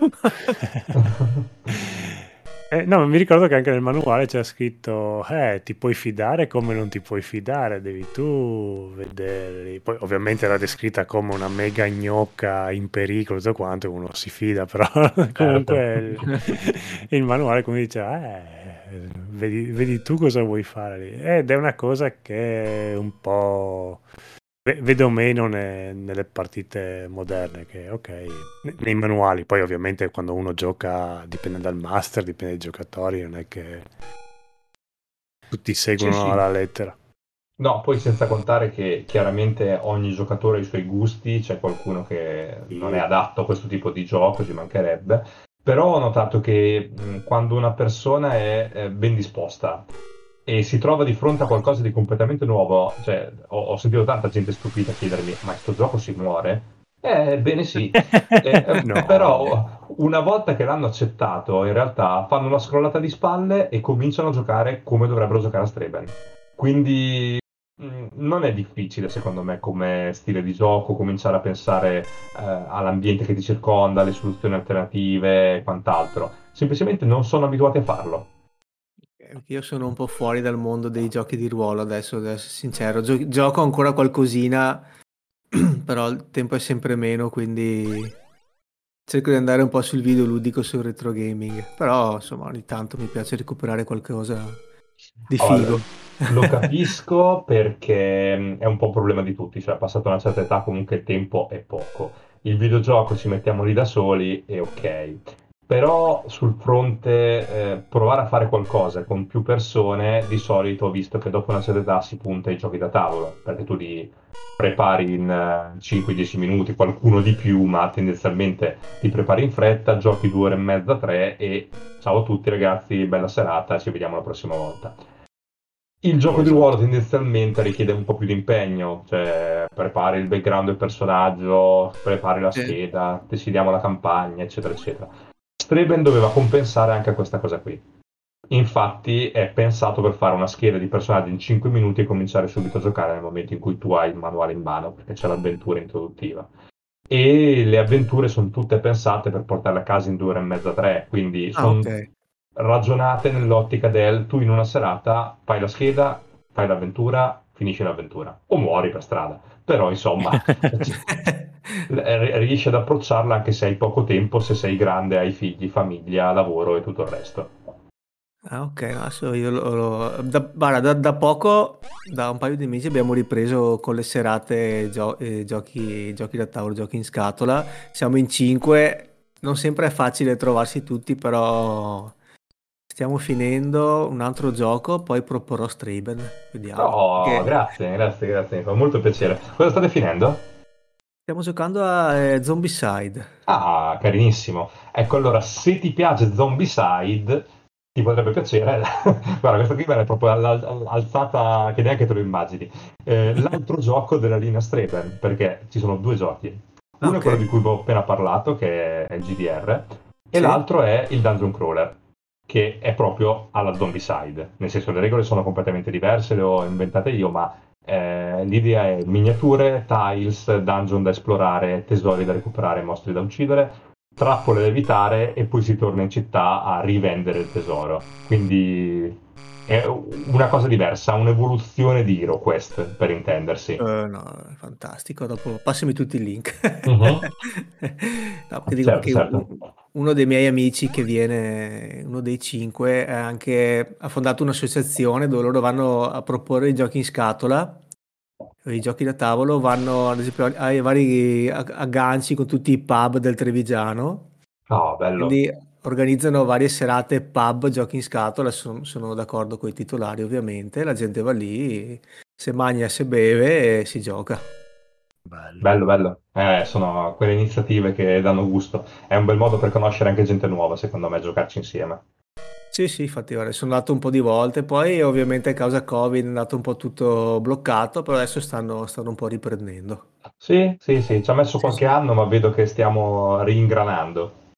Eh, no, mi ricordo che anche nel manuale c'era scritto eh, ti puoi fidare come non ti puoi fidare, devi tu vedere. Poi ovviamente era descritta come una mega gnocca in pericolo e tutto quanto, e uno si fida, però comunque il, il manuale come diceva eh, vedi, vedi tu cosa vuoi fare lì. Ed è una cosa che un po' ve- vedo meno ne- nelle partite moderne, che ok, ne- nei manuali, poi ovviamente quando uno gioca dipende dal master, dipende dai giocatori, non è che tutti seguono Sì, sì. alla lettera. No, poi senza contare che chiaramente ogni giocatore ha i suoi gusti, c'è qualcuno che non è adatto a questo tipo di gioco, ci mancherebbe, però ho notato che mh, quando una persona è eh, ben disposta e si trova di fronte a qualcosa di completamente nuovo, cioè ho, ho sentito tanta gente stupita chiedermi, ma questo gioco si muore? Eh, Ebbene sì. Eh, eh, No. però una volta che l'hanno accettato, in realtà fanno una scrollata di spalle e cominciano a giocare come dovrebbero giocare a Streben. Quindi mh, non è difficile, secondo me, come stile di gioco, cominciare a pensare eh, all'ambiente che ti circonda, alle soluzioni alternative e quant'altro. Semplicemente non sono abituati a farlo. Io sono un po' fuori dal mondo dei giochi di ruolo adesso, devo essere sincero. Gio- gioco ancora qualcosina, però il tempo è sempre meno, quindi cerco di andare un po' sul video ludico sul retro gaming, però insomma ogni tanto mi piace recuperare qualcosa di Allora, figo. lo capisco perché mh, è un po' un problema di tutti, cioè passata una certa età comunque il tempo è poco. Il videogioco ci mettiamo lì da soli e ok. Però sul fronte eh, provare a fare qualcosa con più persone, di solito ho visto che dopo una certa età si punta ai giochi da tavolo, perché tu li prepari in eh, cinque dieci minuti, qualcuno di più, ma tendenzialmente ti prepari in fretta, giochi due ore e mezza, tre e ciao a tutti ragazzi, bella serata, ci vediamo la prossima volta. Il Sì, gioco di esatto. ruolo tendenzialmente richiede un po' più di impegno, cioè prepari il background del personaggio, prepari la Sì. scheda, decidiamo la campagna, eccetera, eccetera. Streben doveva compensare anche questa cosa qui. Infatti è pensato per fare una scheda di personaggi in cinque minuti e cominciare subito a giocare nel momento in cui tu hai il manuale in mano, perché c'è l'avventura introduttiva. E le avventure sono tutte pensate per portarle a casa in due ore e mezza, tre, quindi Ah, sono ok. ragionate nell'ottica del tu in una serata fai la scheda, fai l'avventura, finisci l'avventura o muori per strada. Però insomma r- riesci ad approcciarla anche se hai poco tempo, se sei grande, hai figli, famiglia, lavoro e tutto il resto. Ah, ok, no, adesso io lo, lo- da, guarda, da, da poco, da un paio di mesi abbiamo ripreso con le serate gio- eh, giochi, giochi da tavolo, giochi in scatola. Siamo in cinque, non sempre è facile trovarsi tutti, però stiamo finendo un altro gioco, poi proporrò Straben, vediamo. Oh, Perché grazie, grazie, grazie, mi fa molto piacere. Cosa state finendo? stiamo giocando a eh, Zombicide. Ah, carinissimo. Ecco, allora, se ti piace Zombicide, ti potrebbe piacere. Guarda, questa qui me l'hai proprio all- all- alzata che neanche te lo immagini. Eh, l'altro gioco della linea Straben, perché ci sono due giochi. Ah, Uno è quello ok, di cui vi ho appena parlato, che è il G D R, e sì. l'altro è il Dungeon Crawler, che è proprio alla Zombicide. Nel senso, le regole sono completamente diverse, le ho inventate io, ma eh, l'idea è miniature, tiles, dungeon da esplorare, tesori da recuperare, mostri da uccidere, trappole da evitare e poi si torna in città a rivendere il tesoro. Quindi è una cosa diversa, un'evoluzione di HeroQuest, per intendersi. Eh, no, è fantastico. Dopo passami tutti i link. Mhm. No, perché dico Certo, perché certo. u- uno dei miei amici che viene, uno dei cinque, è anche, ha fondato un'associazione dove loro vanno a proporre i giochi in scatola, i giochi da tavolo, vanno ad esempio ai vari ag- agganci con tutti i pub del Trevigiano. Oh, bello. Quindi organizzano varie serate pub, giochi in scatola, sono, sono d'accordo con i titolari ovviamente, la gente va lì, se mangia, se beve e si gioca. Bello. Bello, bello. Eh, sono quelle iniziative che danno gusto. È un bel modo per conoscere anche gente nuova, secondo me, giocarci insieme. Sì, sì, infatti guarda, sono andato un po' di volte, poi ovviamente a causa Covid è andato un po' tutto bloccato, però adesso stanno, stanno un po' riprendendo. Sì, sì, sì, ci ha messo Sì, qualche sì. anno, ma vedo che stiamo ringranando.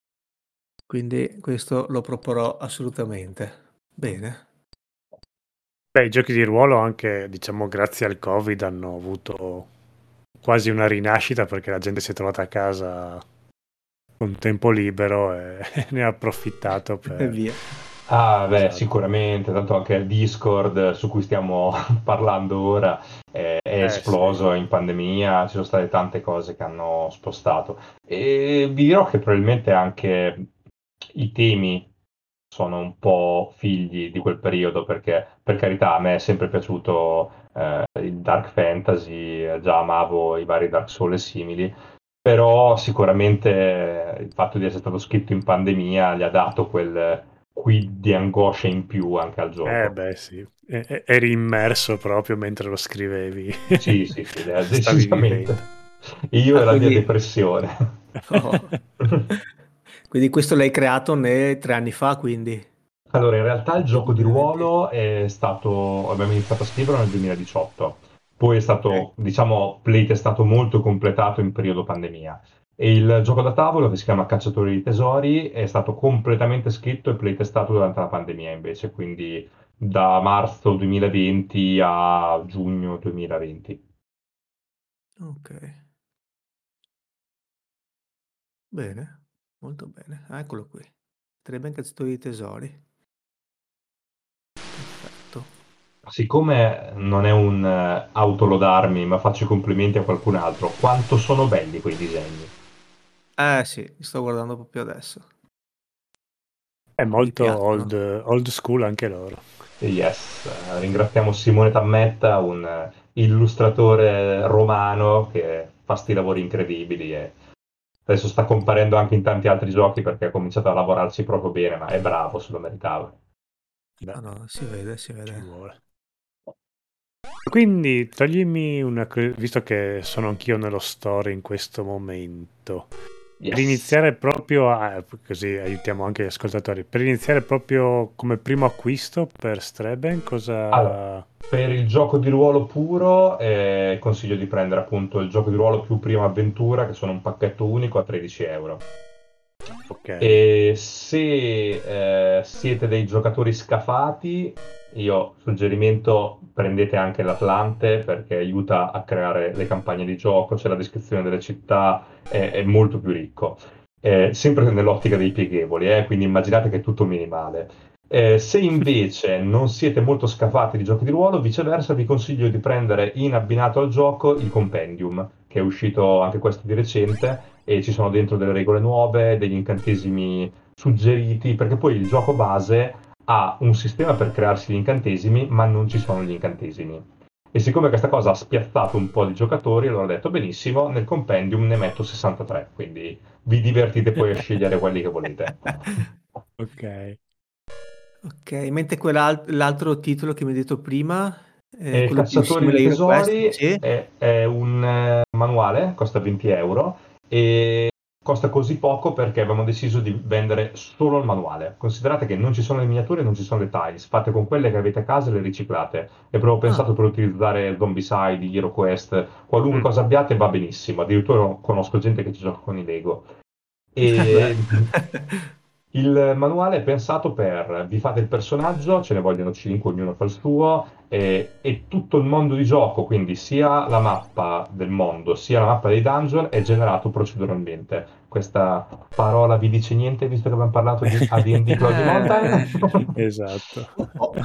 Quindi questo lo proporrò assolutamente. Bene. Beh, i giochi di ruolo anche, diciamo, grazie al Covid hanno avuto quasi una rinascita perché la gente si è trovata a casa con tempo libero e ne ha approfittato E per... via. Ah, beh, Esatto. sicuramente, tanto anche il Discord su cui stiamo parlando ora è, è Eh sì. esploso in pandemia, ci sono state tante cose che hanno spostato. E vi dirò che probabilmente anche i temi sono un po' figli di quel periodo, perché per carità a me è sempre piaciuto eh, il dark fantasy, eh, già amavo i vari Dark Souls e simili, però sicuramente il fatto di essere stato scritto in pandemia gli ha dato quel quid di angoscia in più anche al Eh gioco. beh sì, E- e- eri immerso proprio mentre lo scrivevi, Sì, sì, sì, eh, lo stavi decisamente. vivendo. Io Ah, e la mia quindi, depressione. oh. Quindi questo l'hai creato ne tre anni fa, quindi Allora, in realtà il del gioco di duemilaventi. ruolo è stato, abbiamo iniziato a scriverlo nel duemiladiciotto, poi è Ok. stato, diciamo, playtestato molto completato in periodo pandemia. E il gioco da tavolo, che si chiama Cacciatori di Tesori, è stato completamente scritto e playtestato durante la pandemia, invece, quindi da marzo duemilaventi a giugno duemilaventi. Ok, bene, molto bene. Ah, eccolo qui. Tre ben cazzatori di tesori. Perfetto. Siccome non è un eh, autolodarmi, ma faccio i complimenti a qualcun altro, quanto sono belli quei disegni. Eh sì, sto guardando proprio adesso. È molto piacciono. old, old school anche loro. Yes, eh, ringraziamo Simone Tammetta, un eh, illustratore romano che fa sti lavori incredibili e adesso sta comparendo anche in tanti altri giochi perché ha cominciato a lavorarci proprio bene, ma è bravo, se lo meritava. Beh, Ah, no, si vede, si ci vede. vuole. Quindi toglimi una co- visto che sono anch'io nello store in questo momento. Per Yes. iniziare proprio a, così aiutiamo anche gli ascoltatori, per iniziare proprio come primo acquisto per Streben, cosa... Allora, per il gioco di ruolo puro eh, consiglio di prendere appunto il gioco di ruolo più prima avventura, che sono un pacchetto unico a tredici euro. Ok. E se eh, siete dei giocatori scafati, io suggerimento prendete anche l'Atlante perché aiuta a creare le campagne di gioco, c'è la descrizione delle città, è, è molto più ricco. Eh, sempre nell'ottica dei pieghevoli, eh, quindi immaginate che è tutto minimale. Eh, se invece non siete molto scafati di giochi di ruolo, viceversa, vi consiglio di prendere in abbinato al gioco il Compendium, che è uscito anche questo di recente e ci sono dentro delle regole nuove, degli incantesimi suggeriti, perché poi il gioco base ha un sistema per crearsi gli incantesimi, ma non ci sono gli incantesimi. E siccome questa cosa ha spiazzato un po' di giocatori, allora ho detto benissimo, nel compendium ne metto sessantatré, quindi vi divertite poi a scegliere quelli che volete. Ok. Ok, mentre quell'altro titolo che mi hai detto prima, eh, E quello più Cacciatori di simile a HeroQuest, tesori sì? è, è un eh, manuale, costa venti euro e costa così poco perché avevamo deciso di vendere solo il manuale. Considerate che non ci sono le miniature, non ci sono le tiles, fate con quelle che avete a casa e le riciclate. È proprio Ah, pensato per utilizzare Zombicide, HeroQuest, qualunque Mm. cosa abbiate va benissimo. Addirittura conosco gente che ci gioca con i Lego. beh. E il manuale è pensato per, vi fate il personaggio, ce ne vogliono cinque, ognuno fa il suo, e, e tutto il mondo di gioco, quindi sia la mappa del mondo, sia la mappa dei dungeon, è generato proceduralmente. Questa parola vi dice niente, visto che abbiamo parlato di A D and D Cloudy Mountain? Esatto. Un po'.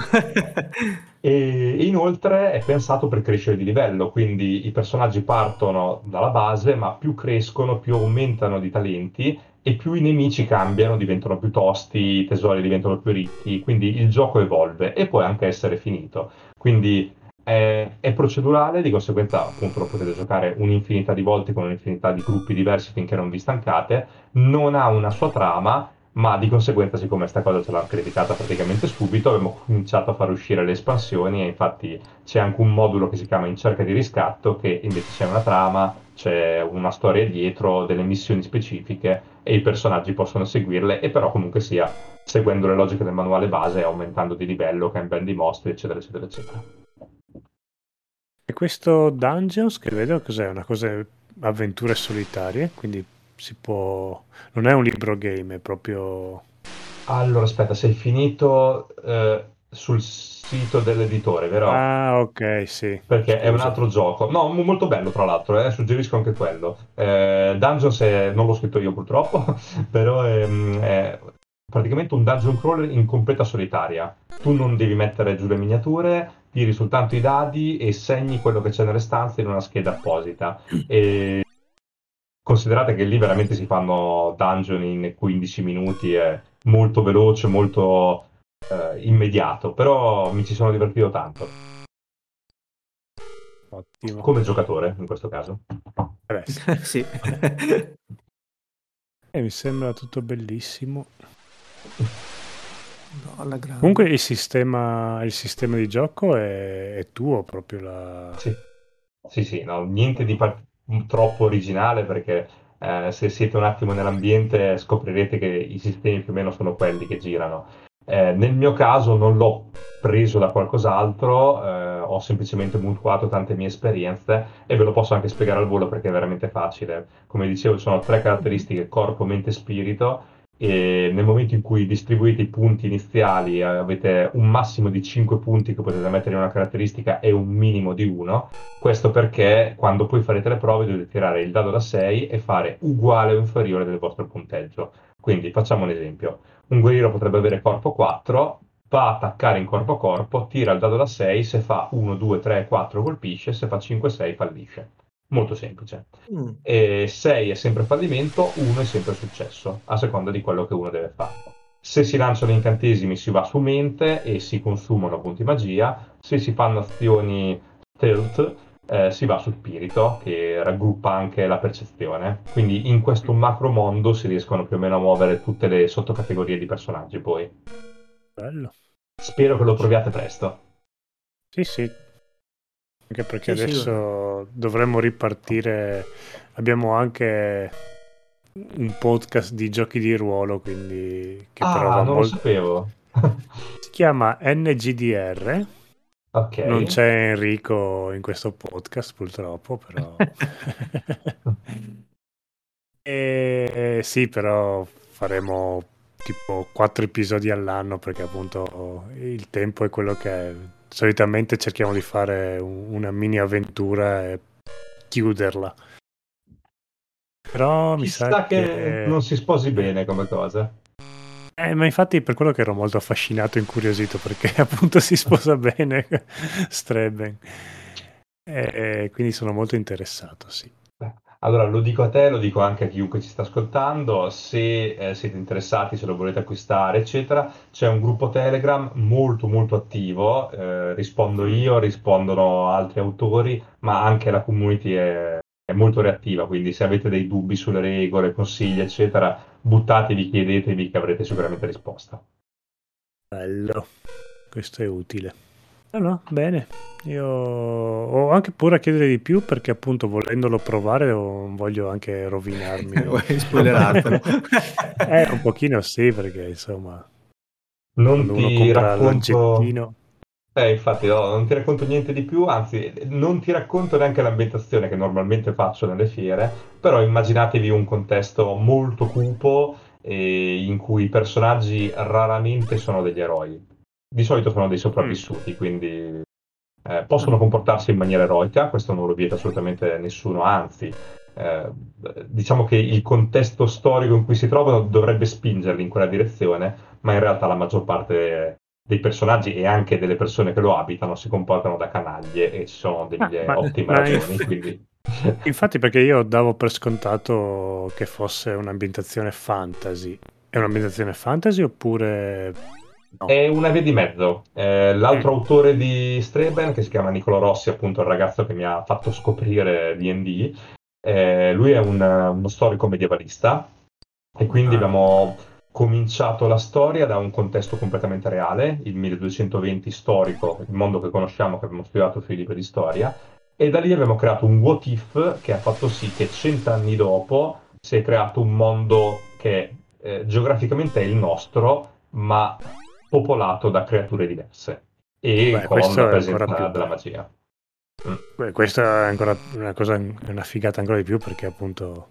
E inoltre è pensato per crescere di livello, quindi i personaggi partono dalla base, ma più crescono, più aumentano di talenti e più i nemici cambiano, diventano più tosti, i tesori diventano più ricchi, quindi il gioco evolve e può anche essere finito. Quindi è, è procedurale, di conseguenza appunto lo potete giocare un'infinità di volte con un'infinità di gruppi diversi finché non vi stancate, non ha una sua trama ma di conseguenza, siccome questa cosa ce l'hanno criticata praticamente subito, abbiamo cominciato a far uscire le espansioni e infatti c'è anche un modulo che si chiama In cerca di riscatto, che invece c'è una trama, c'è una storia dietro, delle missioni specifiche e i personaggi possono seguirle e però comunque sia seguendo le logiche del manuale base, aumentando di livello, cambiando i mostri, eccetera, eccetera, eccetera. E questo Dungeons, che vedo cos'è? Una cosa avventure solitarie, quindi si può... Non è un libro game, è proprio... Allora, aspetta, sei finito eh, sul sito dell'editore, vero? Ah, ok, sì, Perché è un scusa. altro gioco. No, mo- molto bello tra l'altro, eh, suggerisco anche quello. Eh, Dungeons è- non l'ho scritto io purtroppo, però è, è praticamente un dungeon crawler in completa solitaria. Tu non devi mettere giù le miniature, tiri soltanto i dadi e segni quello che c'è nelle stanze in una scheda apposita. E considerate che lì veramente si fanno dungeon in quindici minuti, è molto veloce, molto eh, immediato, però mi ci sono divertito tanto Ottimo. come giocatore in questo caso. Eh beh, sì. Sì. Eh, mi sembra tutto bellissimo. No, alla grande. Comunque il sistema, il sistema di gioco è, è tuo proprio la... Sì, sì, sì, no, niente di par- troppo originale perché eh, se siete un attimo nell'ambiente scoprirete che i sistemi più o meno sono quelli che girano. Eh, nel mio caso non l'ho preso da qualcos'altro, eh, ho semplicemente mutuato tante mie esperienze e ve lo posso anche spiegare al volo perché è veramente facile. Come dicevo, ci sono tre caratteristiche, corpo, mente e spirito e nel momento in cui distribuite i punti iniziali eh, avete un massimo di cinque punti che potete mettere in una caratteristica e un minimo di uno. Questo perché quando poi farete le prove dovete tirare il dado da sei e fare uguale o inferiore del vostro punteggio. Quindi facciamo un esempio. Un guerriero potrebbe avere corpo quattro, va a attaccare in corpo a corpo, tira il dado da sei, se fa uno, due, tre, quattro colpisce, se fa cinque, sei fallisce. Molto semplice. Mm. E sei è sempre fallimento, uno è sempre successo, a seconda di quello che uno deve fare. Se si lanciano incantesimi si va su mente e si consumano punti magia, se si fanno azioni stealth eh, si va su spirito, che raggruppa anche la percezione. Quindi in questo macro mondo si riescono più o meno a muovere tutte le sottocategorie di personaggi poi. Bello. Spero che lo proviate presto. Sì, sì. Anche perché Sì, sì. adesso dovremmo ripartire. Abbiamo anche un podcast di giochi di ruolo, quindi che però Ah, va non lo molto. sapevo. Si chiama N G D R. Ok. Non c'è Enrico in questo podcast, purtroppo, però. E sì, però faremo tipo quattro episodi all'anno perché appunto il tempo è quello che è. Solitamente cerchiamo di fare un- una mini avventura e chiuderla. Però mi sa Chissà che che. non si sposi bene come cosa. Eh, ma infatti per quello che ero molto affascinato e incuriosito perché appunto si sposa bene Streben. E, e quindi sono molto interessato, sì. Allora, lo dico a te, lo dico anche a chiunque ci sta ascoltando, se eh, siete interessati, se lo volete acquistare, eccetera, c'è un gruppo Telegram molto molto attivo, eh, rispondo io, rispondono altri autori, ma anche la community è, è molto reattiva, quindi se avete dei dubbi sulle regole, consigli, eccetera, buttatevi, chiedetevi che avrete sicuramente risposta. Bello, questo è utile. No, no, bene. Io ho anche pure a chiedere di più perché appunto volendolo provare non voglio anche rovinarmi. Vuoi spoilerartelo? Eh, un pochino sì, perché insomma, Non quando uno ti compra racconto... l'oggettino. Eh, infatti, no, non ti racconto niente di più, anzi, non ti racconto neanche l'ambientazione che normalmente faccio nelle fiere, però immaginatevi un contesto molto cupo eh, in cui i personaggi raramente sono degli eroi. Di solito sono dei sopravvissuti, quindi eh, possono comportarsi in maniera eroica, questo non lo vieta assolutamente nessuno, anzi, eh, diciamo che il contesto storico in cui si trovano dovrebbe spingerli in quella direzione, ma in realtà la maggior parte dei personaggi e anche delle persone che lo abitano si comportano da canaglie e ci sono Ah, delle ma, ottime ma ragioni, inf- quindi... infatti perché io davo per scontato che fosse un'ambientazione fantasy. È un'ambientazione fantasy oppure no? È una via di mezzo. Eh, l'altro Mm. autore di Streben, che si chiama Niccolò Rossi, appunto il ragazzo che mi ha fatto scoprire D and D, eh, lui è un- uno storico medievalista e quindi Ah, abbiamo cominciato la storia da un contesto completamente reale, il milleduecentoventi storico, il mondo che conosciamo, che abbiamo studiato sui libri di storia, e da lì abbiamo creato un what if che ha fatto sì che cent'anni dopo si è creato un mondo che eh, geograficamente è il nostro, ma popolato da creature diverse e beh, con questo la è ancora presenza più della bello. magia. Mm. Beh, questa è ancora una cosa, è una figata ancora di più perché appunto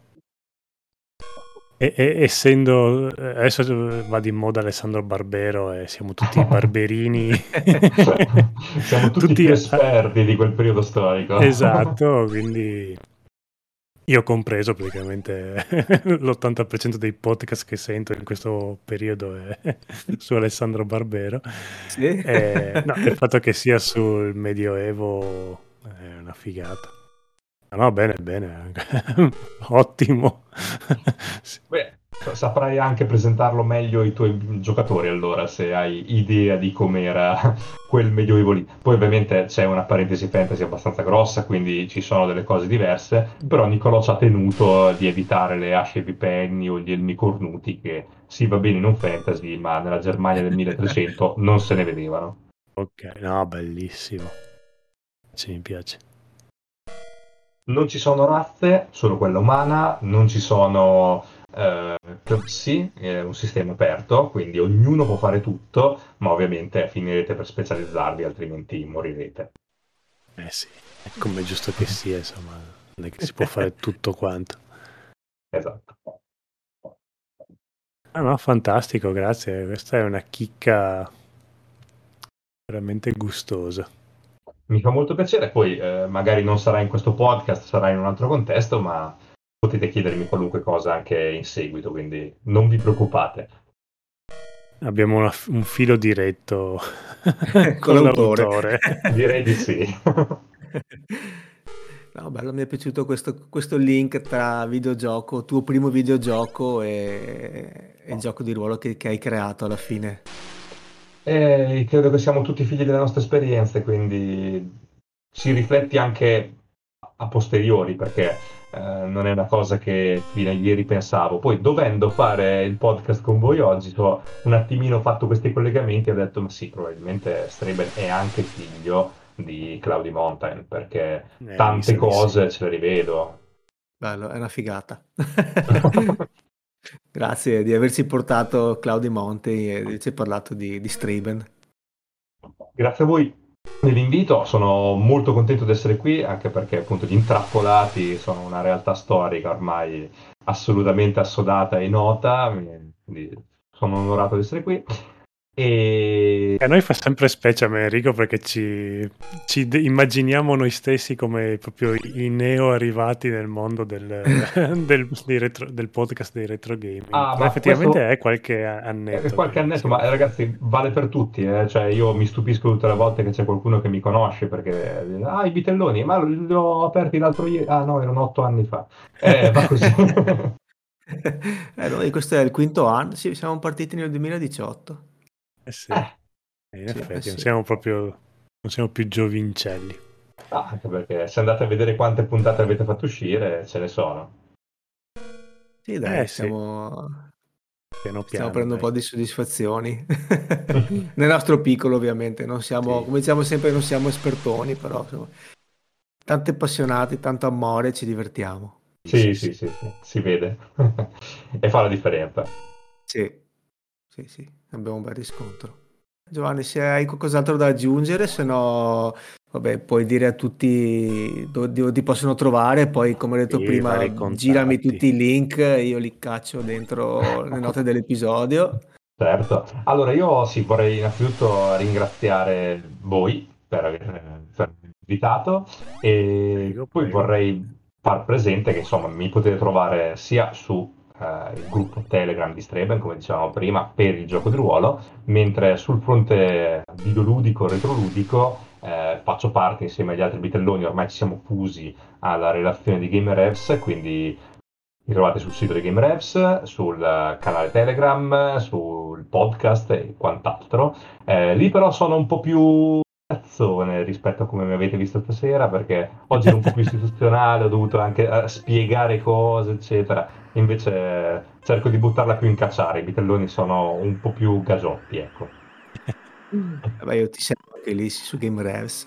e- e- essendo adesso va di moda Alessandro Barbero e siamo tutti barberini Siamo tutti tutti più a- esperti di quel periodo storico. esatto, quindi io compreso praticamente l'ottanta per cento dei podcast che sento in questo periodo è su Alessandro Barbero. Sì. Eh, no, il fatto che sia sul Medioevo è una figata. No, bene, bene, ottimo. Sì. Beh, saprai anche presentarlo meglio ai tuoi giocatori allora, se hai idea di com'era quel medioevo lì. Poi ovviamente c'è una parentesi fantasy abbastanza grossa, quindi ci sono delle cose diverse, però Niccolò ci ha tenuto di evitare le asce vipenni o gli elmi cornuti, che sì, va bene in un fantasy, ma nella Germania del milletrecento non se ne vedevano. Ok, no, bellissimo. Sì, mi piace. Non ci sono razze, solo quella umana, non ci sono eh, classi, è un sistema aperto, quindi ognuno può fare tutto, ma ovviamente finirete per specializzarvi, altrimenti morirete. Eh sì, è come è giusto che sia, insomma, non è che si può fare tutto quanto. Esatto. Ah no, fantastico, grazie. Questa è una chicca veramente gustosa. Mi fa molto piacere, poi eh, magari non sarà in questo podcast, sarà in un altro contesto, ma potete chiedermi qualunque cosa anche in seguito, quindi non vi preoccupate. Abbiamo una- un filo diretto Con con l'autore. l'autore. Direi di sì. No, bello, mi è piaciuto questo, questo link tra videogioco, tuo primo videogioco e, e il gioco di ruolo che, che hai creato alla fine. E credo che siamo tutti figli delle nostre esperienze, quindi ci rifletti anche a posteriori, perché eh, non è una cosa che fino a ieri pensavo. Poi, dovendo fare il podcast con voi oggi, ho un attimino fatto questi collegamenti e ho detto, ma sì, probabilmente Straben è anche figlio di Cloudy Mountain, perché Eh, mi tante sa di sì. cose ce le rivedo. Bello, è una figata. Grazie di averci portato Cloudy Mountain e di averci parlato di, di Straben. Grazie a voi dell'invito, sono molto contento di essere qui, anche perché appunto gli Intrappolati sono una realtà storica ormai assolutamente assodata e nota, quindi sono onorato di essere qui. E E a noi fa sempre specie a me, Enrico, perché ci, ci de- immaginiamo noi stessi come proprio i neo arrivati nel mondo del, del, dei retro- del podcast dei retro gaming. ah, Però ma effettivamente questo è qualche è annetto qualche che annetto, ma siamo... eh, ragazzi, vale per tutti, eh. Cioè, io mi stupisco tutte le volte che c'è qualcuno che mi conosce perché ah, i vitelloni, ma li ho aperti l'altro ieri, ah no, erano otto anni fa. Eh, va così. Eh, noi, questo è il quinto anno, sì, siamo partiti nel duemiladiciotto. Eh sì, Eh, in Sì, eh effetti non sì. siamo proprio... non siamo più giovincelli. ah, anche perché se andate a vedere quante puntate avete fatto uscire, ce ne sono. Sì, Eh dai, sì, stiamo, piano stiamo piano, prendendo un dai. po' di soddisfazioni. Nel nostro piccolo, ovviamente, non siamo, Sì. come diciamo sempre, non siamo espertoni, però insomma, tanti appassionati, tanto amore, ci divertiamo. Sì, sì, Sì, sì, sì. sì, sì, si vede. E fa la differenza. Sì, sì, sì, abbiamo un bel riscontro. Giovanni, se hai qualcos'altro da aggiungere, se no, vabbè, puoi dire a tutti dove, dove ti possono trovare, poi come ho detto Sì, prima, vari girami contatti. tutti i link, io li caccio dentro le note dell'episodio. Certo. Allora, io sì, vorrei innanzitutto ringraziare voi per aver per avermi invitato e Prego, poi prego. vorrei far presente che insomma mi potete trovare sia su eh, il gruppo Telegram di Streben, come dicevamo prima, per il gioco di ruolo, mentre sul fronte videoludico, retroludico, eh, faccio parte insieme agli altri bitelloni, ormai ci siamo fusi alla relazione di GamerEvs, quindi mi trovate sul sito di GameRevs, sul eh, canale Telegram, sul podcast e quant'altro. Eh, lì però sono un po' più cazzone rispetto a come mi avete visto stasera, perché oggi ero un po' più istituzionale, ho dovuto anche eh, spiegare cose, eccetera. Invece eh, cerco di buttarla più in cacciare, i bitelloni sono un po' più gasoppi, ecco. Vabbè, io ti seguo anche lì su GameRevs.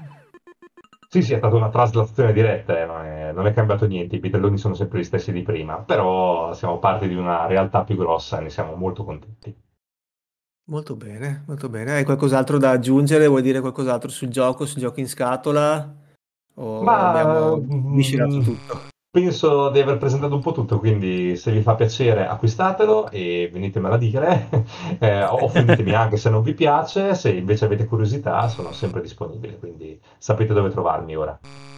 Sì, sì, è stata una traslazione diretta, eh, non è, non è cambiato niente, i bitelloni sono sempre gli stessi di prima, però siamo parte di una realtà più grossa e ne siamo molto contenti. Molto bene, molto bene. Hai qualcos'altro da aggiungere? Vuoi dire qualcos'altro sul gioco, sul gioco in scatola? O Ma abbiamo miscelato mm, tutto? penso di aver presentato un po' tutto, quindi se vi fa piacere acquistatelo e venitemela a dire, eh, o offendetemi anche se non vi piace, se invece avete curiosità sono sempre disponibile, quindi sapete dove trovarmi ora.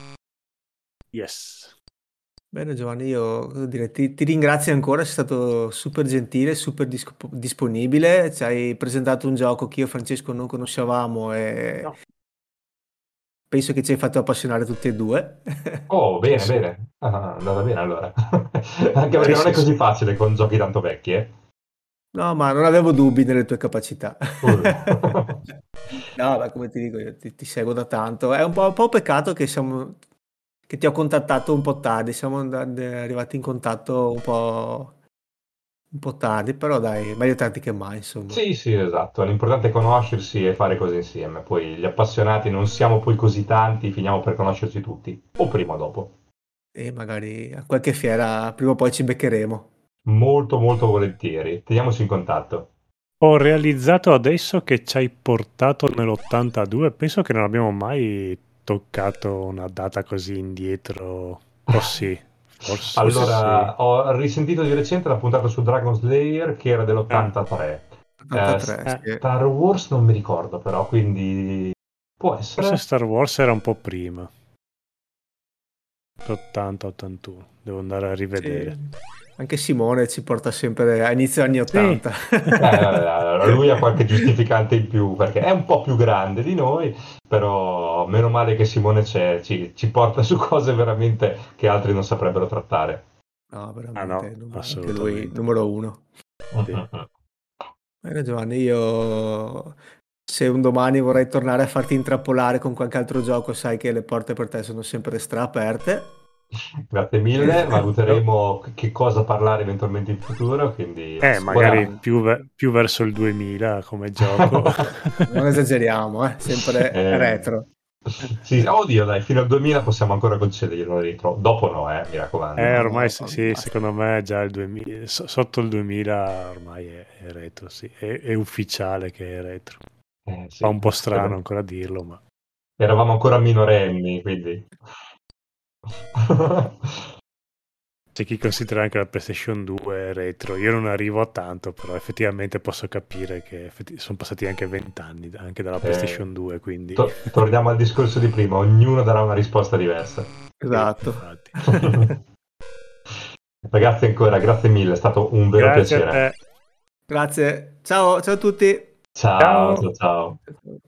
Yes. Bene Giovanni, io cosa dire, ti, ti ringrazio ancora, sei stato super gentile, super dis- disponibile, ci hai presentato un gioco che io e Francesco non conoscevamo e No. penso che ci hai fatto appassionare tutti e due. Oh, Sì, bene, sì. bene, ah, è andata bene allora, anche Eh, perché Sì, non è sì, così sì. facile con giochi tanto vecchi, eh. no, ma non avevo dubbi nelle tue capacità. Uh. No, ma come ti dico, io ti, ti seguo da tanto. È un po', un po' un peccato che, siamo, che ti ho contattato un po' tardi, siamo and- arrivati in contatto un po', un po' tardi, però dai, meglio tardi che mai, insomma. Sì, sì, esatto. L'importante è conoscersi e fare cose insieme. Poi gli appassionati non siamo poi così tanti, finiamo per conoscerci tutti, o prima o dopo. E magari a qualche fiera prima o poi ci beccheremo. Molto, molto volentieri. Teniamoci in contatto. Ho realizzato adesso che ci hai portato nell'ottantadue, penso che non abbiamo mai toccato una data così indietro. O sì, forse Forse sì. Allora, ho risentito di recente la puntata su Dragon Slayer che era Ah, dell'ottantatré. Eh, ottantatré, eh, sì. Star Wars non mi ricordo però, quindi può forse essere. Star Wars era un po' prima. ottanta ottantuno, devo andare a Sì. rivedere. Anche Simone ci porta sempre a inizio anni ottanta. Sì. Eh, lui ha qualche giustificante in più perché è un po' più grande di noi, però meno male che Simone c'è, ci, ci porta su cose veramente che altri non saprebbero trattare. No, veramente, Ah, no, anche lui assolutamente. numero uno. Sì. Hai ragione, io se un domani vorrei tornare a farti intrappolare con qualche altro gioco, sai che le porte per te sono sempre stra aperte. Grazie mille, valuteremo che cosa parlare eventualmente in futuro, quindi Eh, magari ora... più, ve- più verso il duemila come gioco. Non esageriamo, eh? Sempre Eh, retro. Sì, oddio, dai, fino al duemila possiamo ancora concederlo retro. Dopo no, eh, mi raccomando. Eh, No, ormai no, sì, no, sì, basta. secondo me già il duemila, so- sotto il duemila ormai è, è retro, sì, è, è ufficiale che è retro. Eh, sì. Fa un po' strano Eh, ancora dirlo, ma Eravamo ancora minorenni, quindi... c'è chi considera anche la PlayStation due retro. Io non arrivo a tanto, però effettivamente posso capire che effetti- sono passati anche vent'anni anche dalla PlayStation Eh, due, quindi... to- torniamo al discorso di prima, ognuno darà una risposta diversa. Esatto. Infatti. Ragazzi ancora, grazie mille, è stato un vero Grazie a piacere. te. Grazie. Ciao, ciao a tutti. Ciao, Ciao. ciao, ciao.